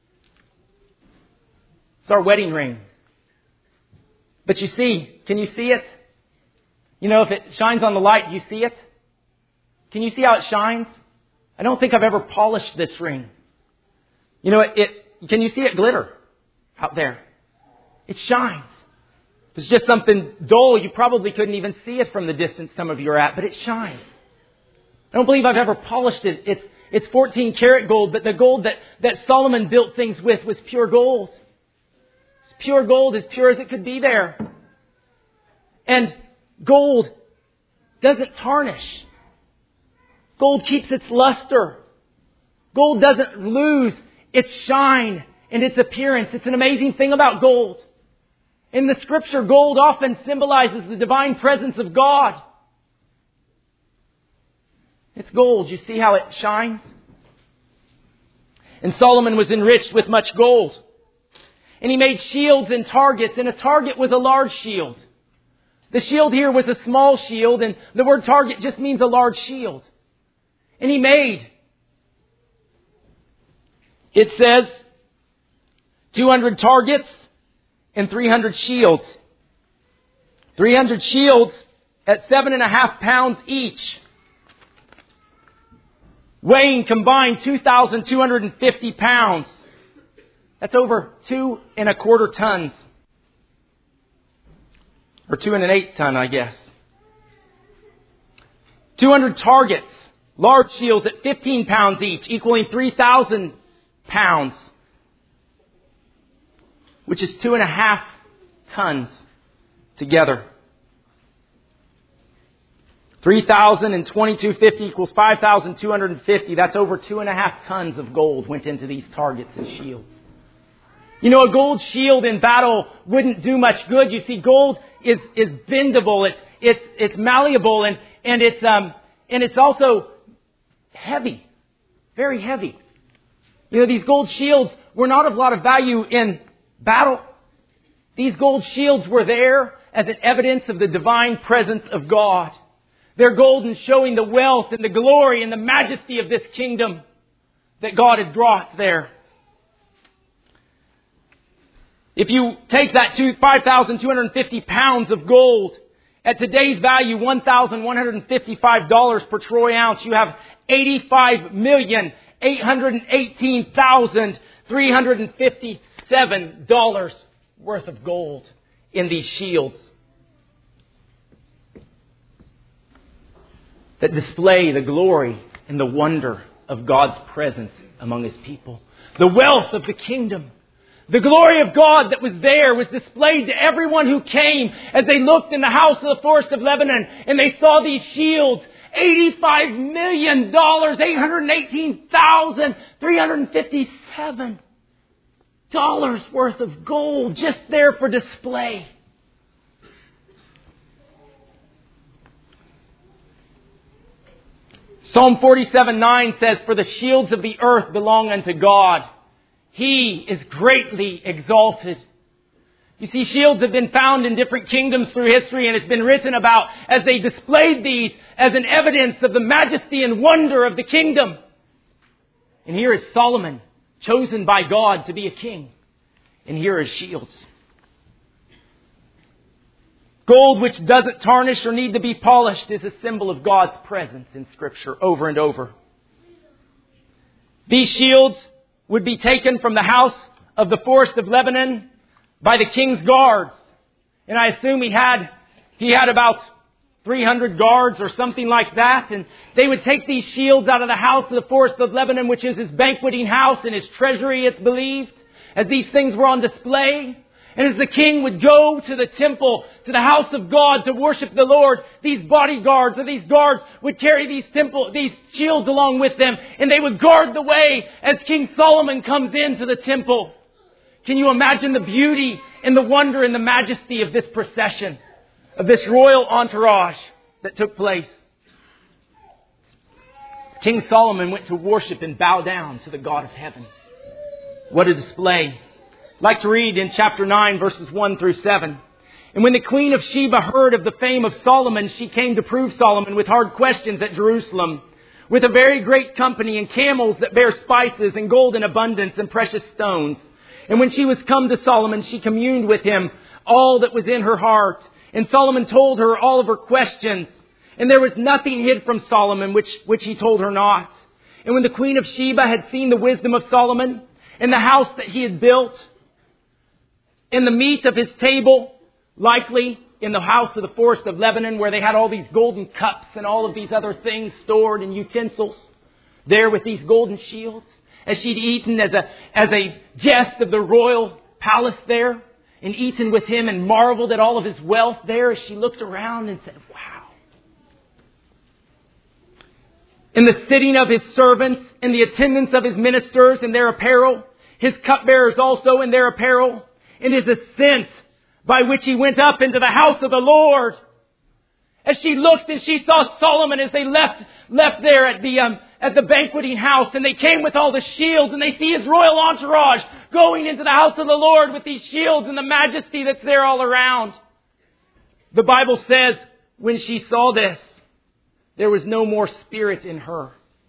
It's our wedding ring. But you see, can you see it? If it shines on the light, do you see it? Can you see how it shines? I don't think I've ever polished this ring. Can you see it glitter out there? It shines. If it's just something dull, you probably couldn't even see it from the distance some of you are at, but it shines. I don't believe I've ever polished it. It's 14 karat gold, but the gold that Solomon built things with was pure gold. It's pure gold, as pure as it could be there. And gold doesn't tarnish. Gold keeps its luster. Gold doesn't lose its shine and its appearance. It's an amazing thing about gold. In the Scripture, gold often symbolizes the divine presence of God. It's gold. You see how it shines? And Solomon was enriched with much gold. And he made shields and targets, and a target was a large shield. The shield here was a small shield, and the word target just means a large shield. And he made, it says, 200 targets and 300 shields. 300 shields at 7.5 pounds each, weighing combined 2,250 pounds. That's over 2 1/4 tons. Or 2 1/8 ton, I guess. 200 targets, large shields at 15 pounds each, equaling 3,000 pounds, which is 2.5 tons together. 3,000 and 2,250 equals 5,250. That's over 2.5 tons of gold went into these targets and shields. A gold shield in battle wouldn't do much good. You see, gold is bendable. It's malleable, and it's also heavy, very heavy. These gold shields were not of a lot of value in battle. These gold shields were there as an evidence of the divine presence of God. They're golden, showing the wealth and the glory and the majesty of this kingdom that God had brought there. If you take that 5,250 pounds of gold, at today's value, $1,155 per troy ounce, you have $85,800,000 $818,357 worth of gold in these shields that display the glory and the wonder of God's presence among His people. The wealth of the kingdom. The glory of God that was there was displayed to everyone who came as they looked in the house of the forest of Lebanon and they saw these shields. $85 million, $818,357 worth of gold just there for display. Psalm 47:9 says, "For the shields of the earth belong unto God. He is greatly exalted." You see, shields have been found in different kingdoms through history, and it's been written about as they displayed these as an evidence of the majesty and wonder of the kingdom. And here is Solomon, chosen by God to be a king. And here is shields. Gold which doesn't tarnish or need to be polished is a symbol of God's presence in Scripture over and over. These shields would be taken from the house of the forest of Lebanon by the king's guards. And I assume he had about 300 guards or something like that. And they would take these shields out of the house of the forest of Lebanon, which is his banqueting house and his treasury, it's believed, as these things were on display. And as the king would go to the temple, to the house of God to worship the Lord, these bodyguards or these guards would carry these shields along with them, and they would guard the way as King Solomon comes into the temple. Can you imagine the beauty and the wonder and the majesty of this procession, of this royal entourage that took place? King Solomon went to worship and bow down to the God of heaven. What a display. I'd like to read in chapter 9, verses 1 through 7. "And when the queen of Sheba heard of the fame of Solomon, she came to prove Solomon with hard questions at Jerusalem, with a very great company and camels that bear spices and gold in abundance and precious stones. And when she was come to Solomon, she communed with him all that was in her heart. And Solomon told her all of her questions. And there was nothing hid from Solomon which he told her not. And when the queen of Sheba had seen the wisdom of Solomon and the house that he had built, in the meat of his table, likely in the house of the forest of Lebanon, where they had all these golden cups and all of these other things stored in utensils, there with these golden shields, as she'd eaten as a guest of the royal palace there, and eaten with him and marveled at all of his wealth there, as she looked around and said, wow. In the sitting of his servants, in the attendance of his ministers in their apparel, his cupbearers also in their apparel, and his ascent by which he went up into the house of the Lord." As she looked and she saw Solomon as they left there at the banqueting house, and they came with all the shields, and they see his royal entourage going into the house of the Lord with these shields and the majesty that's there all around. The Bible says when she saw this, there was no more spirit in her.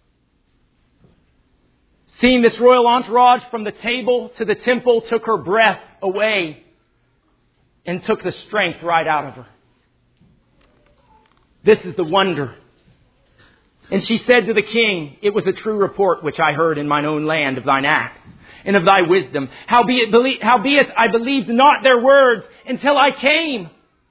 Seeing this royal entourage from the table to the temple took her breath away and took the strength right out of her. This is the wonder. "And she said to the king, It was a true report which I heard in mine own land of thine acts and of thy wisdom. Howbeit I believed not their words until I came.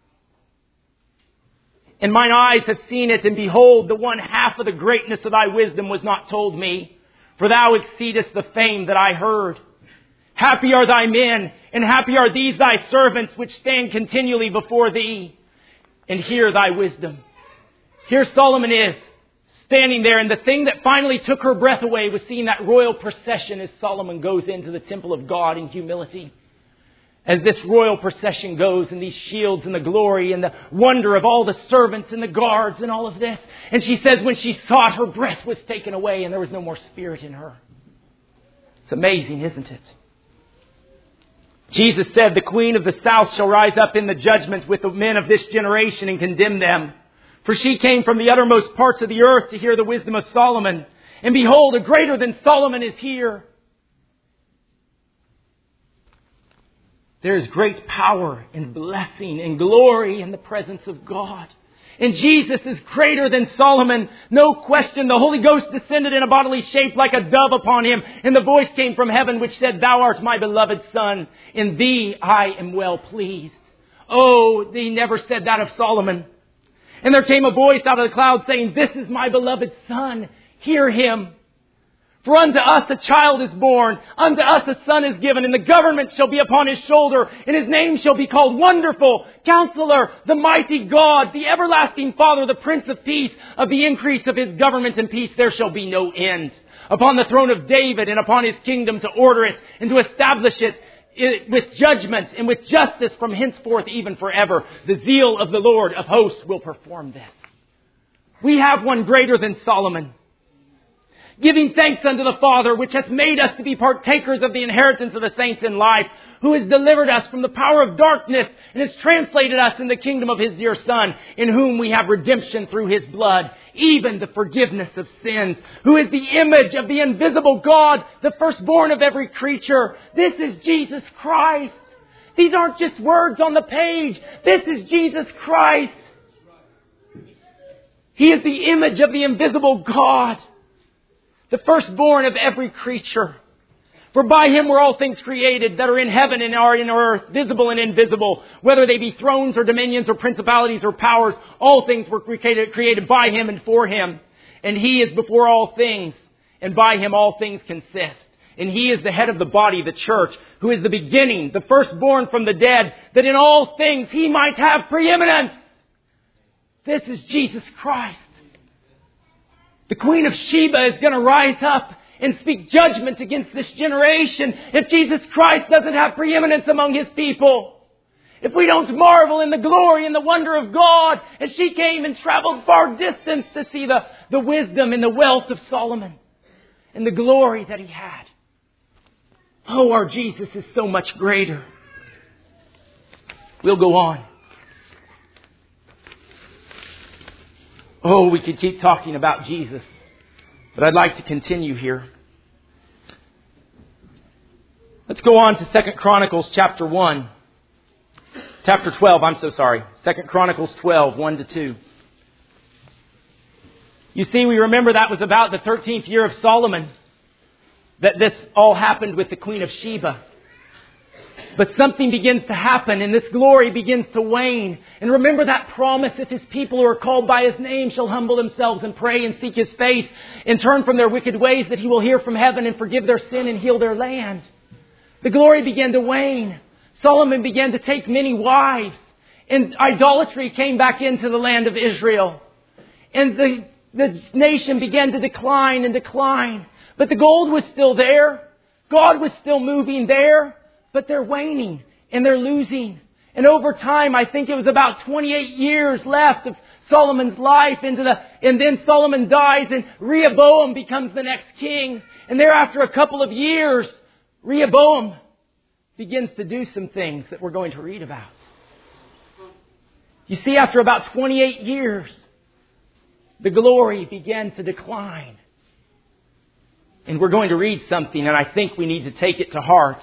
And mine eyes have seen it, and behold, the one half of the greatness of thy wisdom was not told me. For thou exceedest the fame that I heard. Happy are thy men, and happy are these thy servants, which stand continually before thee, and hear thy wisdom." Here Solomon is, standing there, and the thing that finally took her breath away was seeing that royal procession as Solomon goes into the temple of God in humility. As this royal procession goes, and these shields and the glory and the wonder of all the servants and the guards and all of this. And she says when she saw it, her breath was taken away and there was no more spirit in her. It's amazing, isn't it? Jesus said, "The queen of the south shall rise up in the judgment with the men of this generation and condemn them. For she came from the uttermost parts of the earth to hear the wisdom of Solomon. And behold, a greater than Solomon is here." There is great power and blessing and glory in the presence of God. And Jesus is greater than Solomon. No question. The Holy Ghost descended in a bodily shape like a dove upon him. And the voice came from heaven which said, "Thou art my beloved Son. In thee I am well pleased." Oh, he never said that of Solomon. And there came a voice out of the cloud saying, "This is my beloved Son. Hear him. For unto us a child is born, unto us a son is given, and the government shall be upon his shoulder, and his name shall be called Wonderful, Counselor, the Mighty God, the Everlasting Father, the Prince of Peace. Of the increase of his government and peace there shall be no end. Upon the throne of David and upon his kingdom, to order it and to establish it with judgment and with justice from henceforth even forever. The zeal of the Lord of hosts will perform this." We have one greater than Solomon. Giving thanks unto the Father, which hath made us to be partakers of the inheritance of the saints in light, who has delivered us from the power of darkness and has translated us in the kingdom of his dear Son, in whom we have redemption through his blood, even the forgiveness of sins, who is the image of the invisible God, the firstborn of every creature. This is Jesus Christ. These aren't just words on the page. This is Jesus Christ. He is the image of the invisible God, the firstborn of every creature. For by him were all things created that are in heaven and are in earth, visible and invisible, whether they be thrones or dominions or principalities or powers. All things were created by him and for him. And he is before all things, and by him all things consist. And he is the head of the body, the church, who is the beginning, the firstborn from the dead, that in all things he might have preeminence. This is Jesus Christ. The Queen of Sheba is going to rise up and speak judgment against this generation if Jesus Christ doesn't have preeminence among his people. If we don't marvel in the glory and the wonder of God, as she came and traveled far distance to see the wisdom and the wealth of Solomon and the glory that he had. Oh, our Jesus is so much greater. We'll go on. Oh, we could keep talking about Jesus, but I'd like to continue here. Let's go on to 2 Chronicles chapter 12. 2 Chronicles 12, 1-2. You see, we remember that was about the 13th year of Solomon that this all happened with the Queen of Sheba. But something begins to happen and this glory begins to wane. And remember that promise, if his people who are called by his name shall humble themselves and pray and seek his face and turn from their wicked ways, that he will hear from heaven and forgive their sin and heal their land. The glory began to wane. Solomon began to take many wives. And idolatry came back into the land of Israel. And the nation began to decline and decline. But the gold was still there. God was still moving there. But they're waning and they're losing. And over time, I think it was about 28 years left of Solomon's life and then Solomon dies and Rehoboam becomes the next king. And thereafter a couple of years, Rehoboam begins to do some things that we're going to read about. You see, after about 28 years, the glory began to decline. And we're going to read something, and I think we need to take it to heart.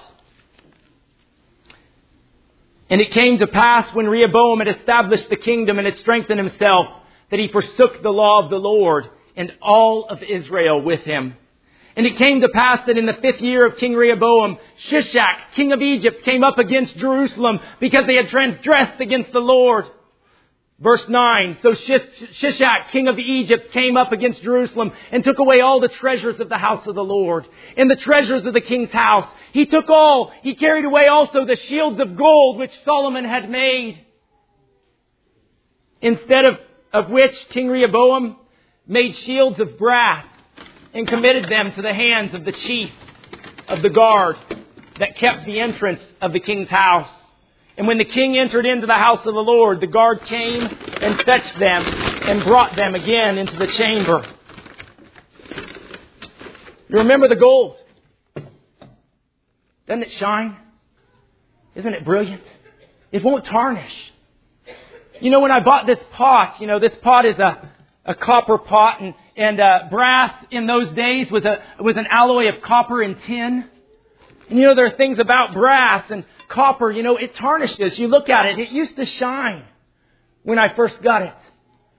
And it came to pass when Rehoboam had established the kingdom and had strengthened himself, that he forsook the law of the Lord and all of Israel with him. And it came to pass that in the 5th year of King Rehoboam, Shishak, king of Egypt, came up against Jerusalem because they had transgressed against the Lord. Verse 9, so Shishak, king of Egypt, came up against Jerusalem and took away all the treasures of the house of the Lord and the treasures of the king's house. He took all. He carried away also the shields of gold which Solomon had made. Instead of which King Rehoboam made shields of brass and committed them to the hands of the chief of the guard that kept the entrance of the king's house. And when the king entered into the house of the Lord, the guard came and fetched them and brought them again into the chamber. You remember the gold? Doesn't it shine? Isn't it brilliant? It won't tarnish. You know, when I bought this pot, this pot is a copper pot, and brass in those days was an alloy of copper and tin. And there are things about brass and copper, it tarnishes. You look at it, it used to shine when I first got it.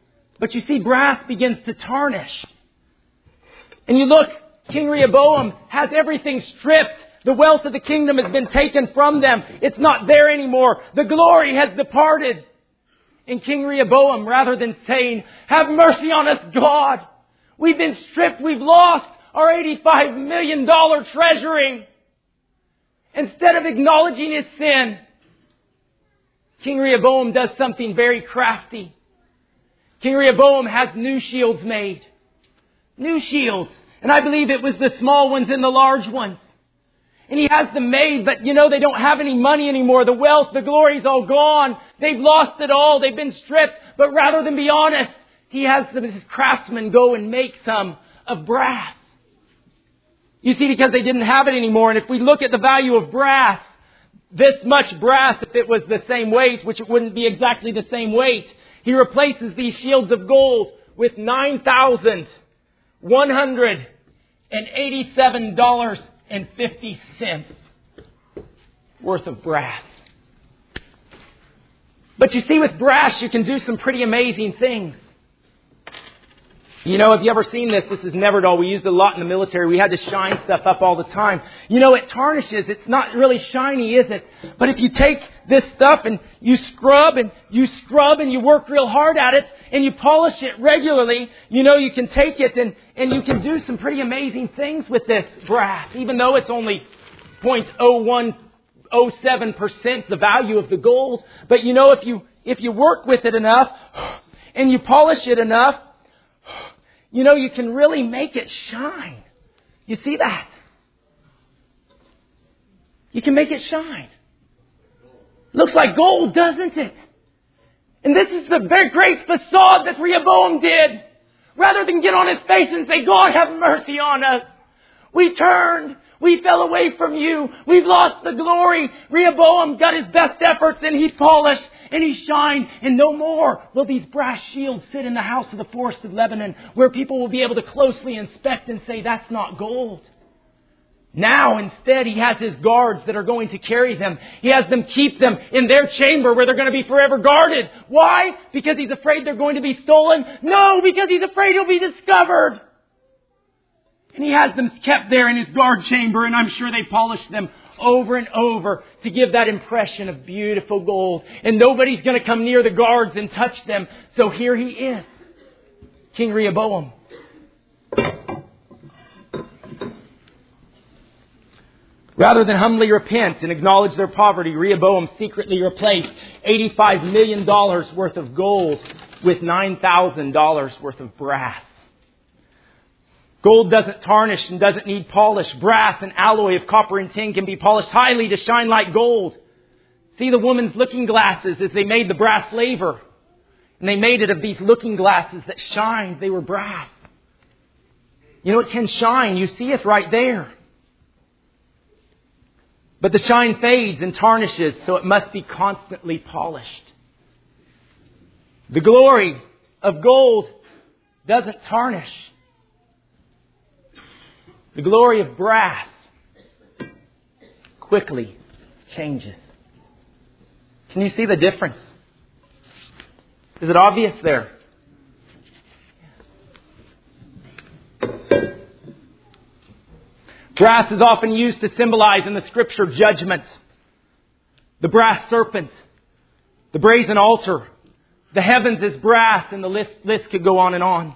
But you see, brass begins to tarnish. And you look, King Rehoboam has everything stripped. The wealth of the kingdom has been taken from them. It's not there anymore. The glory has departed. And King Rehoboam, rather than saying, "Have mercy on us, God. We've been stripped. We've lost our $85 million treasury." Instead of acknowledging his sin, King Rehoboam does something very crafty. King Rehoboam has new shields made. New shields. And I believe it was the small ones and the large ones. And he has them made, but they don't have any money anymore. The wealth, the glory's all gone. They've lost it all. They've been stripped. But rather than be honest, he has his craftsmen go and make some of brass. You see, because they didn't have it anymore. And if we look at the value of brass, this much brass, if it was the same weight, which it wouldn't be exactly the same weight, he replaces these shields of gold with $9,187.50 worth of brass. But you see, with brass, you can do some pretty amazing things. Have you ever seen this? This is Neverdal. We used it a lot in the military. We had to shine stuff up all the time. It tarnishes. It's not really shiny, is it? But if you take this stuff and you scrub and you work real hard at it and you polish it regularly, you can take it and you can do some pretty amazing things with this brass, even though it's only 0.0107% the value of the gold. But if you work with it enough and you polish it enough, you can really make it shine. You see that? You can make it shine. Looks like gold, doesn't it? And this is the very great facade that Rehoboam did. Rather than get on his face and say, "God, have mercy on us. We turned. We fell away from you. We've lost the glory." Rehoboam got his best efforts and he polished and he shined. And no more will these brass shields sit in the house of the forest of Lebanon, where people will be able to closely inspect and say, "That's not gold." Now, instead, he has his guards that are going to carry them. He has them keep them in their chamber where they're going to be forever guarded. Why? Because he's afraid they're going to be stolen? No, because he's afraid he'll be discovered. And he has them kept there in his guard chamber, and I'm sure they polished them over and over to give that impression of beautiful gold. And nobody's going to come near the guards and touch them. So here he is, King Rehoboam. Rather than humbly repent and acknowledge their poverty, Rehoboam secretly replaced $85 million worth of gold with $9,000 worth of brass. Gold doesn't tarnish and doesn't need polish. Brass and alloy of copper and tin can be polished highly to shine like gold. See the woman's looking glasses as they made the brass laver. And they made it of these looking glasses that shined. They were brass. It can shine. You see it right there. But the shine fades and tarnishes, so it must be constantly polished. The glory of gold doesn't tarnish. The glory of brass quickly changes. Can you see the difference? Is it obvious there? Brass is often used to symbolize in the Scripture judgment. The brass serpent, the brazen altar, the heavens is brass, and the list could go on and on.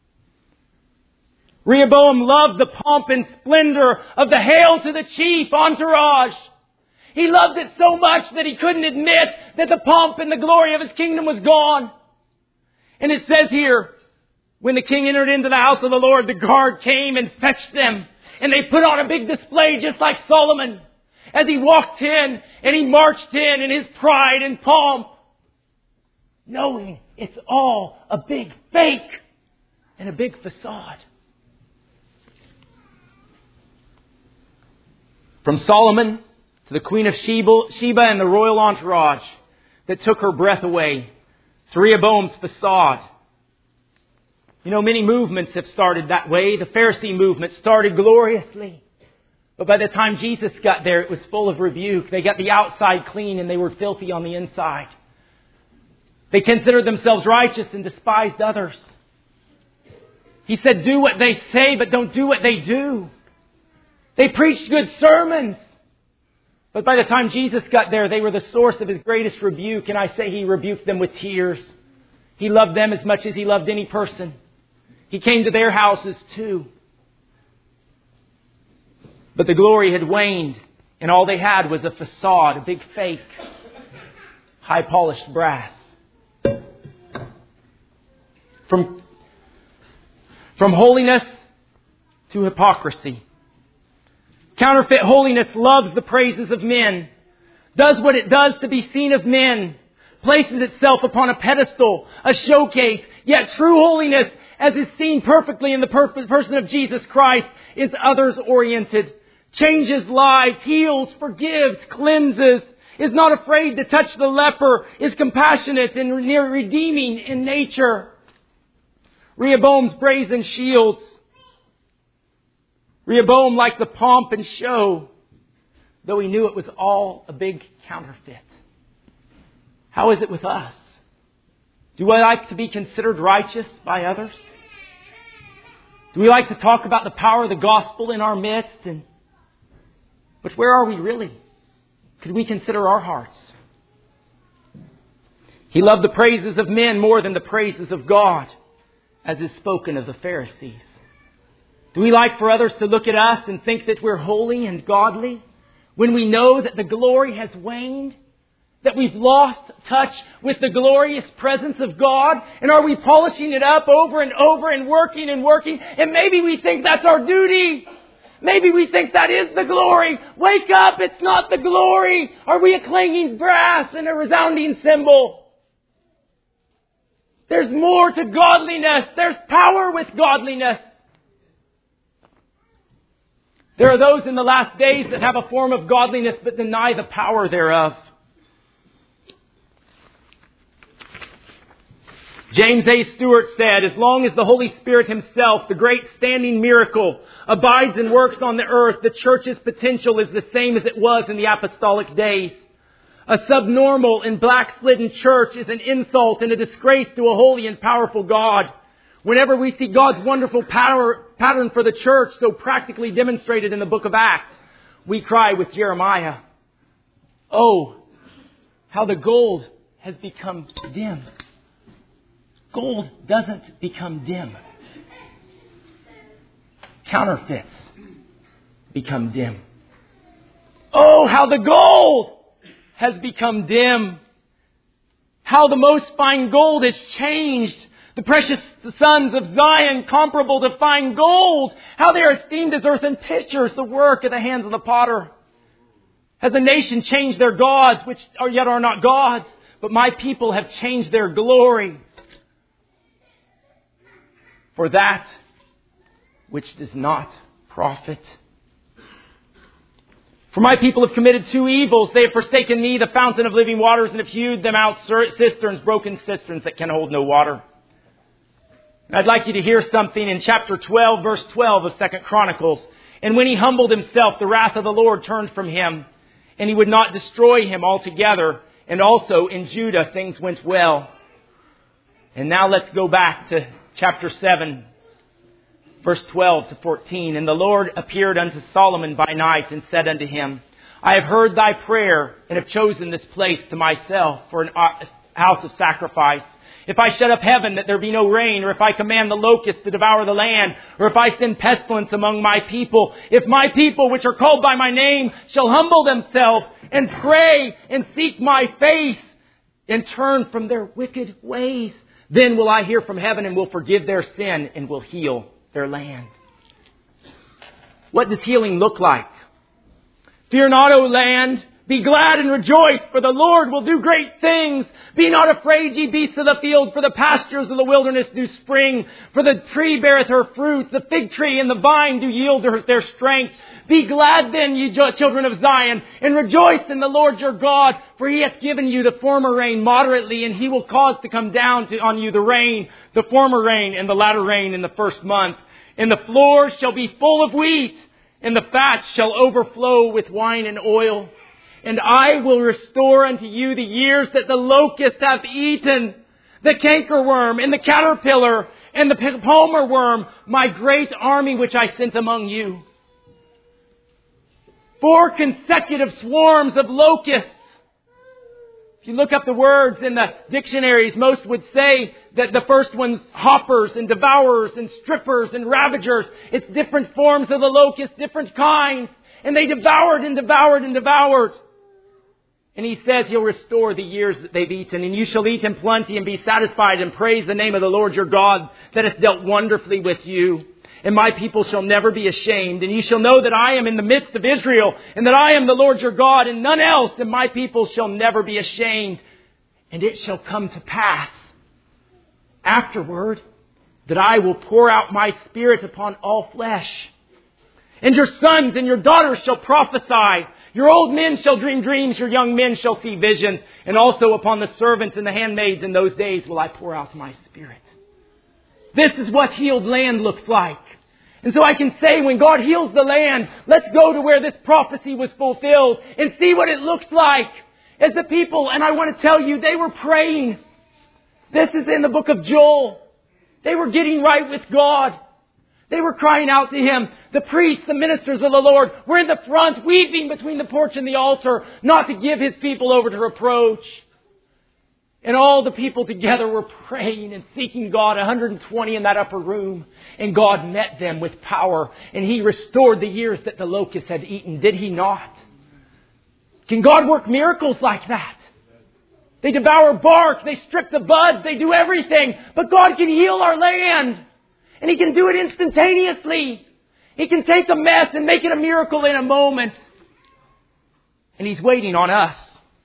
Rehoboam loved the pomp and splendor of the hail to the chief entourage. He loved it so much that he couldn't admit that the pomp and the glory of his kingdom was gone. And it says here, when the king entered into the house of the Lord, the guard came and fetched them. And they put on a big display just like Solomon as he walked in and he marched in his pride and pomp, knowing it's all a big fake and a big facade. From Solomon to the Queen of Sheba and the royal entourage that took her breath away, to Rehoboam's facade. Many movements have started that way. The Pharisee movement started gloriously. But by the time Jesus got there, it was full of rebuke. They got the outside clean and they were filthy on the inside. They considered themselves righteous and despised others. He said, do what they say, but don't do what they do. They preached good sermons. But by the time Jesus got there, they were the source of His greatest rebuke. And I say He rebuked them with tears. He loved them as much as He loved any person. He came to their houses too. But the glory had waned. And all they had was a facade, a big fake, high-polished brass. From holiness to hypocrisy. Counterfeit holiness loves the praises of men, does what it does to be seen of men, places itself upon a pedestal, a showcase, yet true holiness, as is seen perfectly in the person of Jesus Christ, is others-oriented, changes lives, heals, forgives, cleanses, is not afraid to touch the leper, is compassionate and redeeming in nature. Rehoboam's brazen shields. Rehoboam liked the pomp and show, though he knew it was all a big counterfeit. How is it with us? Do we like to be considered righteous by others? Do we like to talk about the power of the gospel in our midst? But where are we really? Could we consider our hearts? He loved the praises of men more than the praises of God, as is spoken of the Pharisees. Do we like for others to look at us and think that we're holy and godly when we know that the glory has waned? That we've lost touch with the glorious presence of God? And are we polishing it up over and over and working? And maybe we think that's our duty. Maybe we think that is the glory. Wake up, it's not the glory. Are we a clanging brass and a resounding cymbal? There's more to godliness. There's power with godliness. There are those in the last days that have a form of godliness but deny the power thereof. James A. Stewart said, as long as the Holy Spirit Himself, the great standing miracle, abides and works on the earth, the church's potential is the same as it was in the apostolic days. A subnormal and black-slidden church is an insult and a disgrace to a holy and powerful God. Whenever we see God's wonderful pattern for the church so practically demonstrated in the book of Acts, we cry with Jeremiah, oh, how the gold has become dim. Gold doesn't become dim. Counterfeits become dim. Oh, how the gold has become dim. How the most fine gold has changed. The precious sons of Zion, comparable to fine gold. How they are esteemed as earthen pitchers, the work of the hands of the potter. Has a nation changed their gods, which are yet are not gods? But my people have changed their glory for that which does not profit. For my people have committed two evils. They have forsaken me, the fountain of living waters, and have hewed them out cisterns, broken cisterns that can hold no water. And I'd like you to hear something in chapter 12, verse 12 of 2 Chronicles. And when he humbled himself, the wrath of the Lord turned from him, and he would not destroy him altogether. And also in Judah things went well. And now let's go back to chapter 7, verse 12 to 14. And the Lord appeared unto Solomon by night and said unto him, I have heard thy prayer and have chosen this place to myself for a house of sacrifice. If I shut up heaven that there be no rain, or if I command the locusts to devour the land, or if I send pestilence among my people, if my people which are called by my name shall humble themselves and pray and seek my face and turn from their wicked ways, then will I hear from heaven and will forgive their sin and will heal their land. What does healing look like? Fear not, O land. Be glad and rejoice, for the Lord will do great things. Be not afraid, ye beasts of the field, for the pastures of the wilderness do spring. For the tree beareth her fruit, the fig tree and the vine do yield their strength. Be glad then, ye children of Zion, and rejoice in the Lord your God, for He hath given you the former rain moderately, and He will cause to come down on you the rain, the former rain and the latter rain in the first month. And the floors shall be full of wheat, and the fat shall overflow with wine and oil. And I will restore unto you the years that the locust hath eaten, the cankerworm and the caterpillar and the palmer worm, my great army which I sent among you. 4 consecutive swarms of locusts. If you look up the words in the dictionaries, most would say that the first one's hoppers and devourers and strippers and ravagers. It's different forms of the locust, different kinds. And they devoured and devoured and devoured. And He says He'll restore the years that they've eaten. And you shall eat in plenty and be satisfied and praise the name of the Lord your God that hath dealt wonderfully with you. And my people shall never be ashamed. And ye shall know that I am in the midst of Israel, and that I am the Lord your God, and none else. And my people shall never be ashamed. And it shall come to pass afterward that I will pour out my Spirit upon all flesh. And your sons and your daughters shall prophesy. Your old men shall dream dreams. Your young men shall see visions. And also upon the servants and the handmaids in those days will I pour out my Spirit. This is what healed land looks like. And so I can say when God heals the land, let's go to where this prophecy was fulfilled and see what it looks like as the people. And I want to tell you, they were praying. This is in the book of Joel. They were getting right with God. They were crying out to Him. The priests, the ministers of the Lord, were in the front, weeping between the porch and the altar, not to give His people over to reproach. And all the people together were praying and seeking God, 120 in that upper room. And God met them with power. And He restored the years that the locusts had eaten. Did He not? Can God work miracles like that? They devour bark. They strip the buds. They do everything. But God can heal our land. And He can do it instantaneously. He can take a mess and make it a miracle in a moment. And He's waiting on us.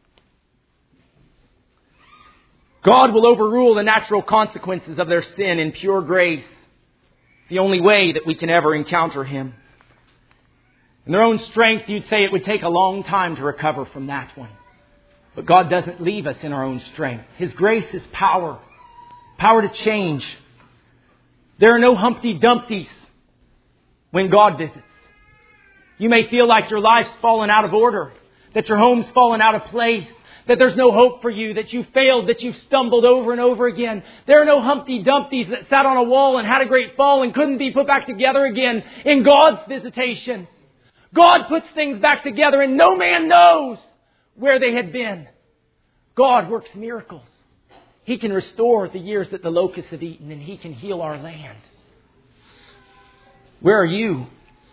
God will overrule the natural consequences of their sin in pure grace. It's the only way that we can ever encounter Him. In their own strength, you'd say it would take a long time to recover from that one. But God doesn't leave us in our own strength. His grace is power. Power to change. There are no Humpty Dumptys when God visits. You may feel like your life's fallen out of order, that your home's fallen out of place, that there's no hope for you, that you've failed, that you've stumbled over and over again. There are no Humpty Dumptys that sat on a wall and had a great fall and couldn't be put back together again in God's visitation. God puts things back together and no man knows where they had been. God works miracles. He can restore the years that the locusts have eaten, and He can heal our land. Where are you?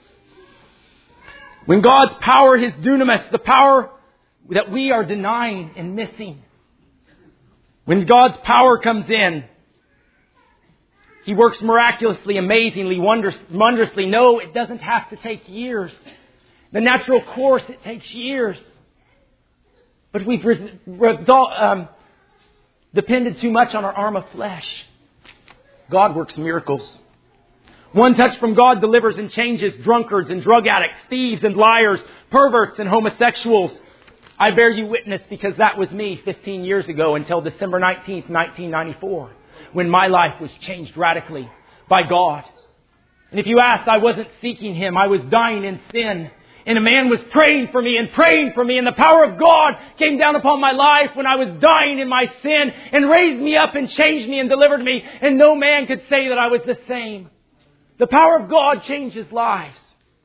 When God's power, His dunamis, the power that we are denying and missing. When God's power comes in, He works miraculously, amazingly, wondrously. No, it doesn't have to take years. The natural course, it takes years. But we've depended too much on our arm of flesh. God works miracles. One touch from God delivers and changes drunkards and drug addicts, thieves and liars, perverts and homosexuals. I bear you witness because that was me 15 years ago until December 19th, 1994, when my life was changed radically by God. And if you asked, I wasn't seeking Him. I was dying in sin. And a man was praying for me. And the power of God came down upon my life when I was dying in my sin and raised me up and changed me and delivered me. And no man could say that I was the same. The power of God changes lives.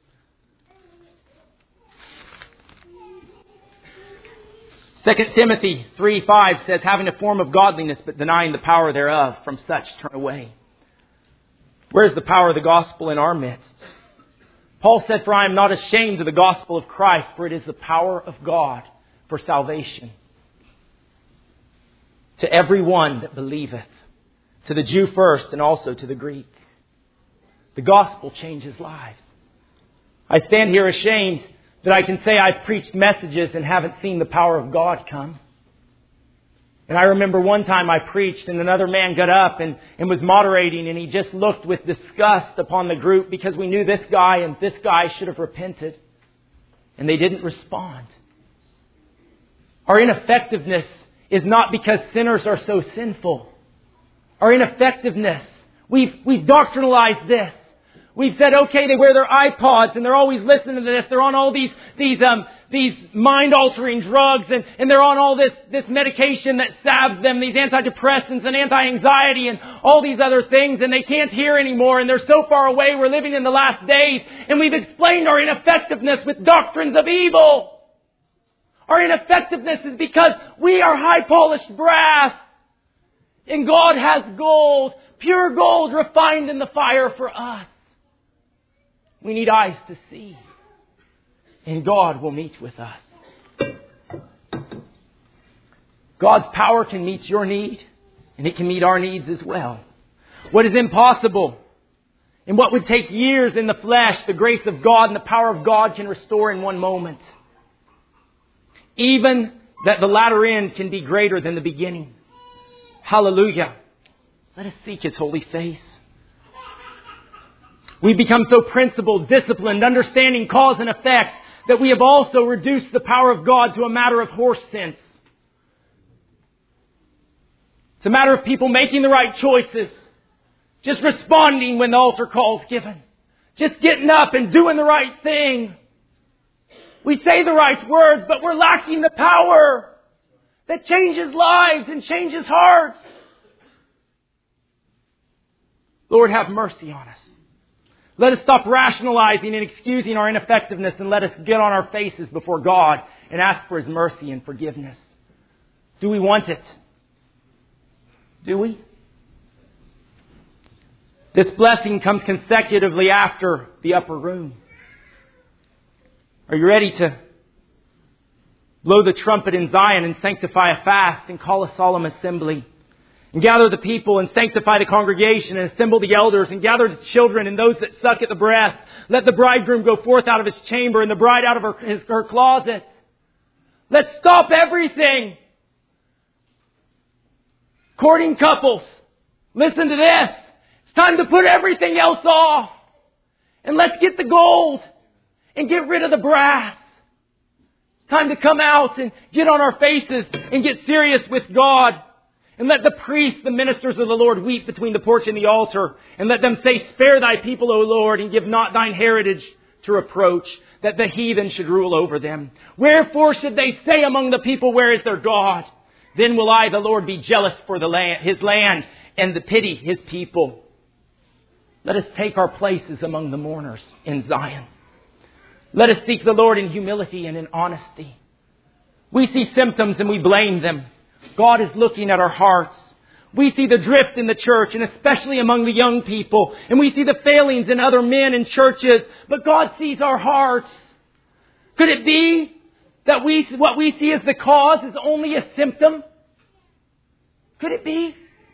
2 Timothy 3:5 says, having a form of godliness but denying the power thereof, from such turn away. Where's the power of the gospel in our midst? Paul said, for I am not ashamed of the gospel of Christ, for it is the power of God for salvation to every one that believeth, to the Jew first and also to the Greek. The gospel changes lives. I stand here ashamed that I can say I've preached messages and haven't seen the power of God come. And I remember one time I preached and another man got up and was moderating, and he just looked with disgust upon the group because we knew this guy and this guy should have repented. And they didn't respond. Our ineffectiveness is not because sinners are so sinful. Our ineffectiveness, we've doctrinalized this. We've said, okay, they wear their iPods and they're always listening to this. They're on all these mind-altering drugs and they're on all this medication that salves them, these antidepressants and anti-anxiety and all these other things, and they can't hear anymore and they're so far away. We're living in the last days, and we've explained our ineffectiveness with doctrines of evil. Our ineffectiveness is because we are high-polished brass and God has gold, pure gold refined in the fire for us. We need eyes to see. And God will meet with us. God's power can meet your need. And it can meet our needs as well. What is impossible and what would take years in the flesh, the grace of God and the power of God can restore in one moment. Even that the latter end can be greater than the beginning. Hallelujah. Let us seek His holy face. We've become so principled, disciplined, understanding cause and effect, that we have also reduced the power of God to a matter of horse sense. It's a matter of people making the right choices. Just responding when the altar call is given. Just getting up and doing the right thing. We say the right words, but we're lacking the power that changes lives and changes hearts. Lord, have mercy on us. Let us stop rationalizing and excusing our ineffectiveness and let us get on our faces before God and ask for His mercy and forgiveness. Do we want it? Do we? This blessing comes consecutively after the upper room. Are you ready to blow the trumpet in Zion and sanctify a fast and call a solemn assembly? And gather the people and sanctify the congregation and assemble the elders and gather the children and those that suck at the breast. Let the bridegroom go forth out of his chamber and the bride out of her closet. Let's stop everything. Courting couples, listen to this. It's time to put everything else off. And let's get the gold and get rid of the brass. It's time to come out and get on our faces and get serious with God. And let the priests, the ministers of the Lord, weep between the porch and the altar. And let them say, spare thy people, O Lord, and give not thine heritage to reproach, that the heathen should rule over them. Wherefore should they say among the people, where is their God? Then will I, the Lord, be jealous for His land and the pity His people. Let us take our places among the mourners in Zion. Let us seek the Lord in humility and in honesty. We see symptoms and we blame them. God is looking at our hearts. We see the drift in the church, and especially among the young people. And we see the failings in other men and churches. But God sees our hearts. Could it be that what we see as the cause is only a symptom? Could it be?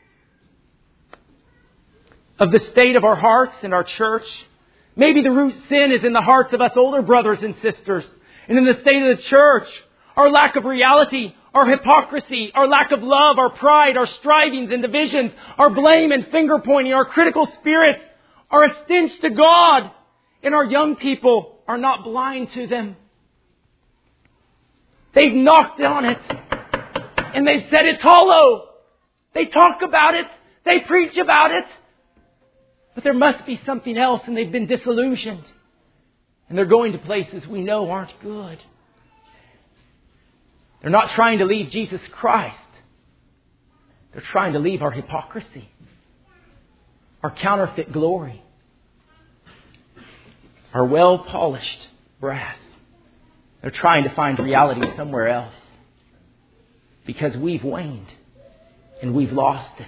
Of the state of our hearts and our church. Maybe the root sin is in the hearts of us older brothers and sisters. And in the state of the church, our lack of reality, our hypocrisy, our lack of love, our pride, our strivings and divisions, our blame and finger pointing, our critical spirits are a stench to God. And our young people are not blind to them. They've knocked on it. And they've said it's hollow. They talk about it. They preach about it. But there must be something else, and they've been disillusioned. And they're going to places we know aren't good. They're not trying to leave Jesus Christ. They're trying to leave our hypocrisy, our counterfeit glory, our well-polished brass. They're trying to find reality somewhere else because we've waned and we've lost it.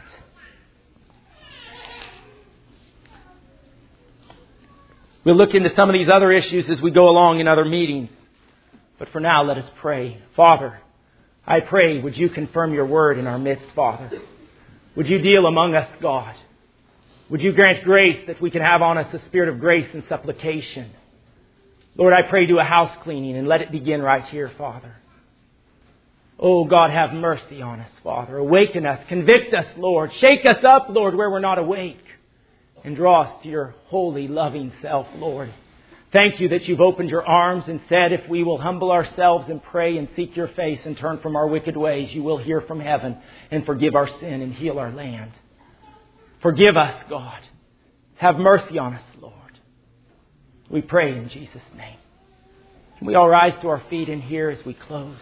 We'll look into some of these other issues as we go along in other meetings. But for now, let us pray. Father, I pray, would you confirm your word in our midst, Father? Would you deal among us, God? Would you grant grace that we can have on us a spirit of grace and supplication? Lord, I pray do a house cleaning and let it begin right here, Father. Oh, God, have mercy on us, Father. Awaken us, convict us, Lord. Shake us up, Lord, where we're not awake. And draw us to your holy, loving self, Lord. Thank you that you've opened your arms and said if we will humble ourselves and pray and seek your face and turn from our wicked ways, you will hear from heaven and forgive our sin and heal our land. Forgive us, God. Have mercy on us, Lord. We pray in Jesus' name. Can we all rise to our feet in here as we close?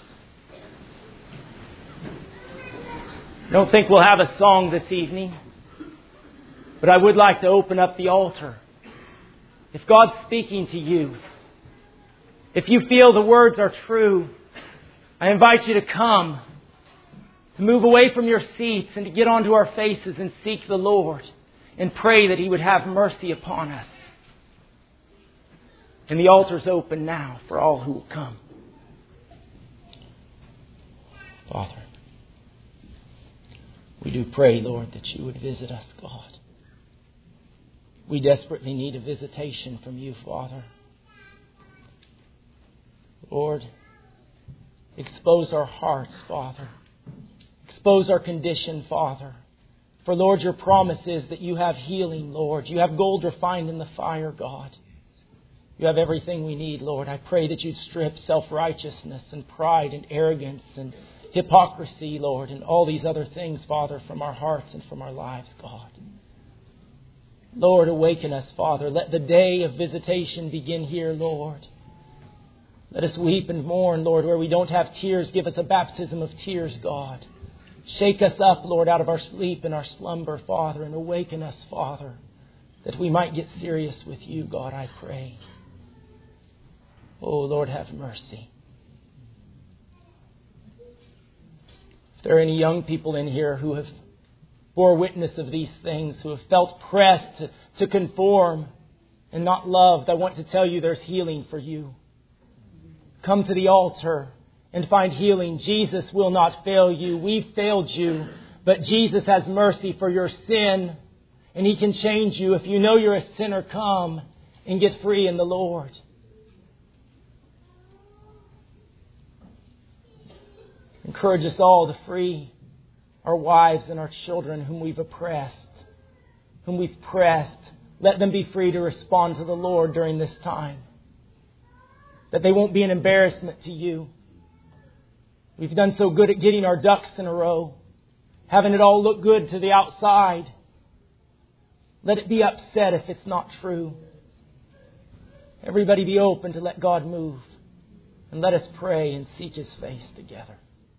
I don't think we'll have a song this evening, but I would like to open up the altar. If God's speaking to you, if you feel the words are true, I invite you to come, to move away from your seats and to get onto our faces and seek the Lord and pray that He would have mercy upon us. And the altar's open now for all who will come. Father, we do pray, Lord, that You would visit us, God. We desperately need a visitation from You, Father. Lord, expose our hearts, Father. Expose our condition, Father. For, Lord, Your promise is that You have healing, Lord. You have gold refined in the fire, God. You have everything we need, Lord. I pray that You'd strip self-righteousness and pride and arrogance and hypocrisy, Lord, and all these other things, Father, from our hearts and from our lives, God. Lord, awaken us, Father. Let the day of visitation begin here, Lord. Let us weep and mourn, Lord, where we don't have tears. Give us a baptism of tears, God. Shake us up, Lord, out of our sleep and our slumber, Father, and awaken us, Father, that we might get serious with You, God, I pray. Oh, Lord, have mercy. If there are any young people in here who have bore witness of these things, who have felt pressed to conform and not loved, I want to tell you there's healing for you. Come to the altar and find healing. Jesus will not fail you. We've failed you, but Jesus has mercy for your sin, and He can change you. If you know you're a sinner, come and get free in the Lord. Encourage us all to free our wives and our children whom we've oppressed, whom we've pressed. Let them be free to respond to the Lord during this time. That they won't be an embarrassment to You. We've done so good at getting our ducks in a row, having it all look good to the outside. Let it be upset if it's not true. Everybody be open to let God move. And let us pray and seek His face together.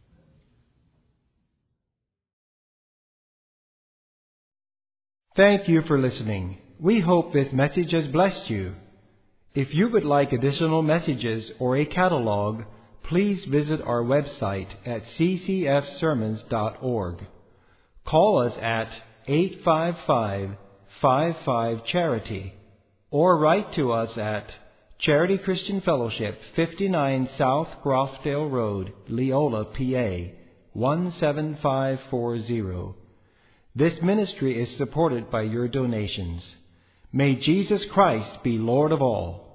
Thank you for listening. We hope this message has blessed you. If you would like additional messages or a catalog, please visit our website at ccfsermons.org. Call us at 855-55-CHARITY or write to us at Charity Christian Fellowship, 59 South Groffdale Road, Leola, PA, 17540. This ministry is supported by your donations. May Jesus Christ be Lord of all.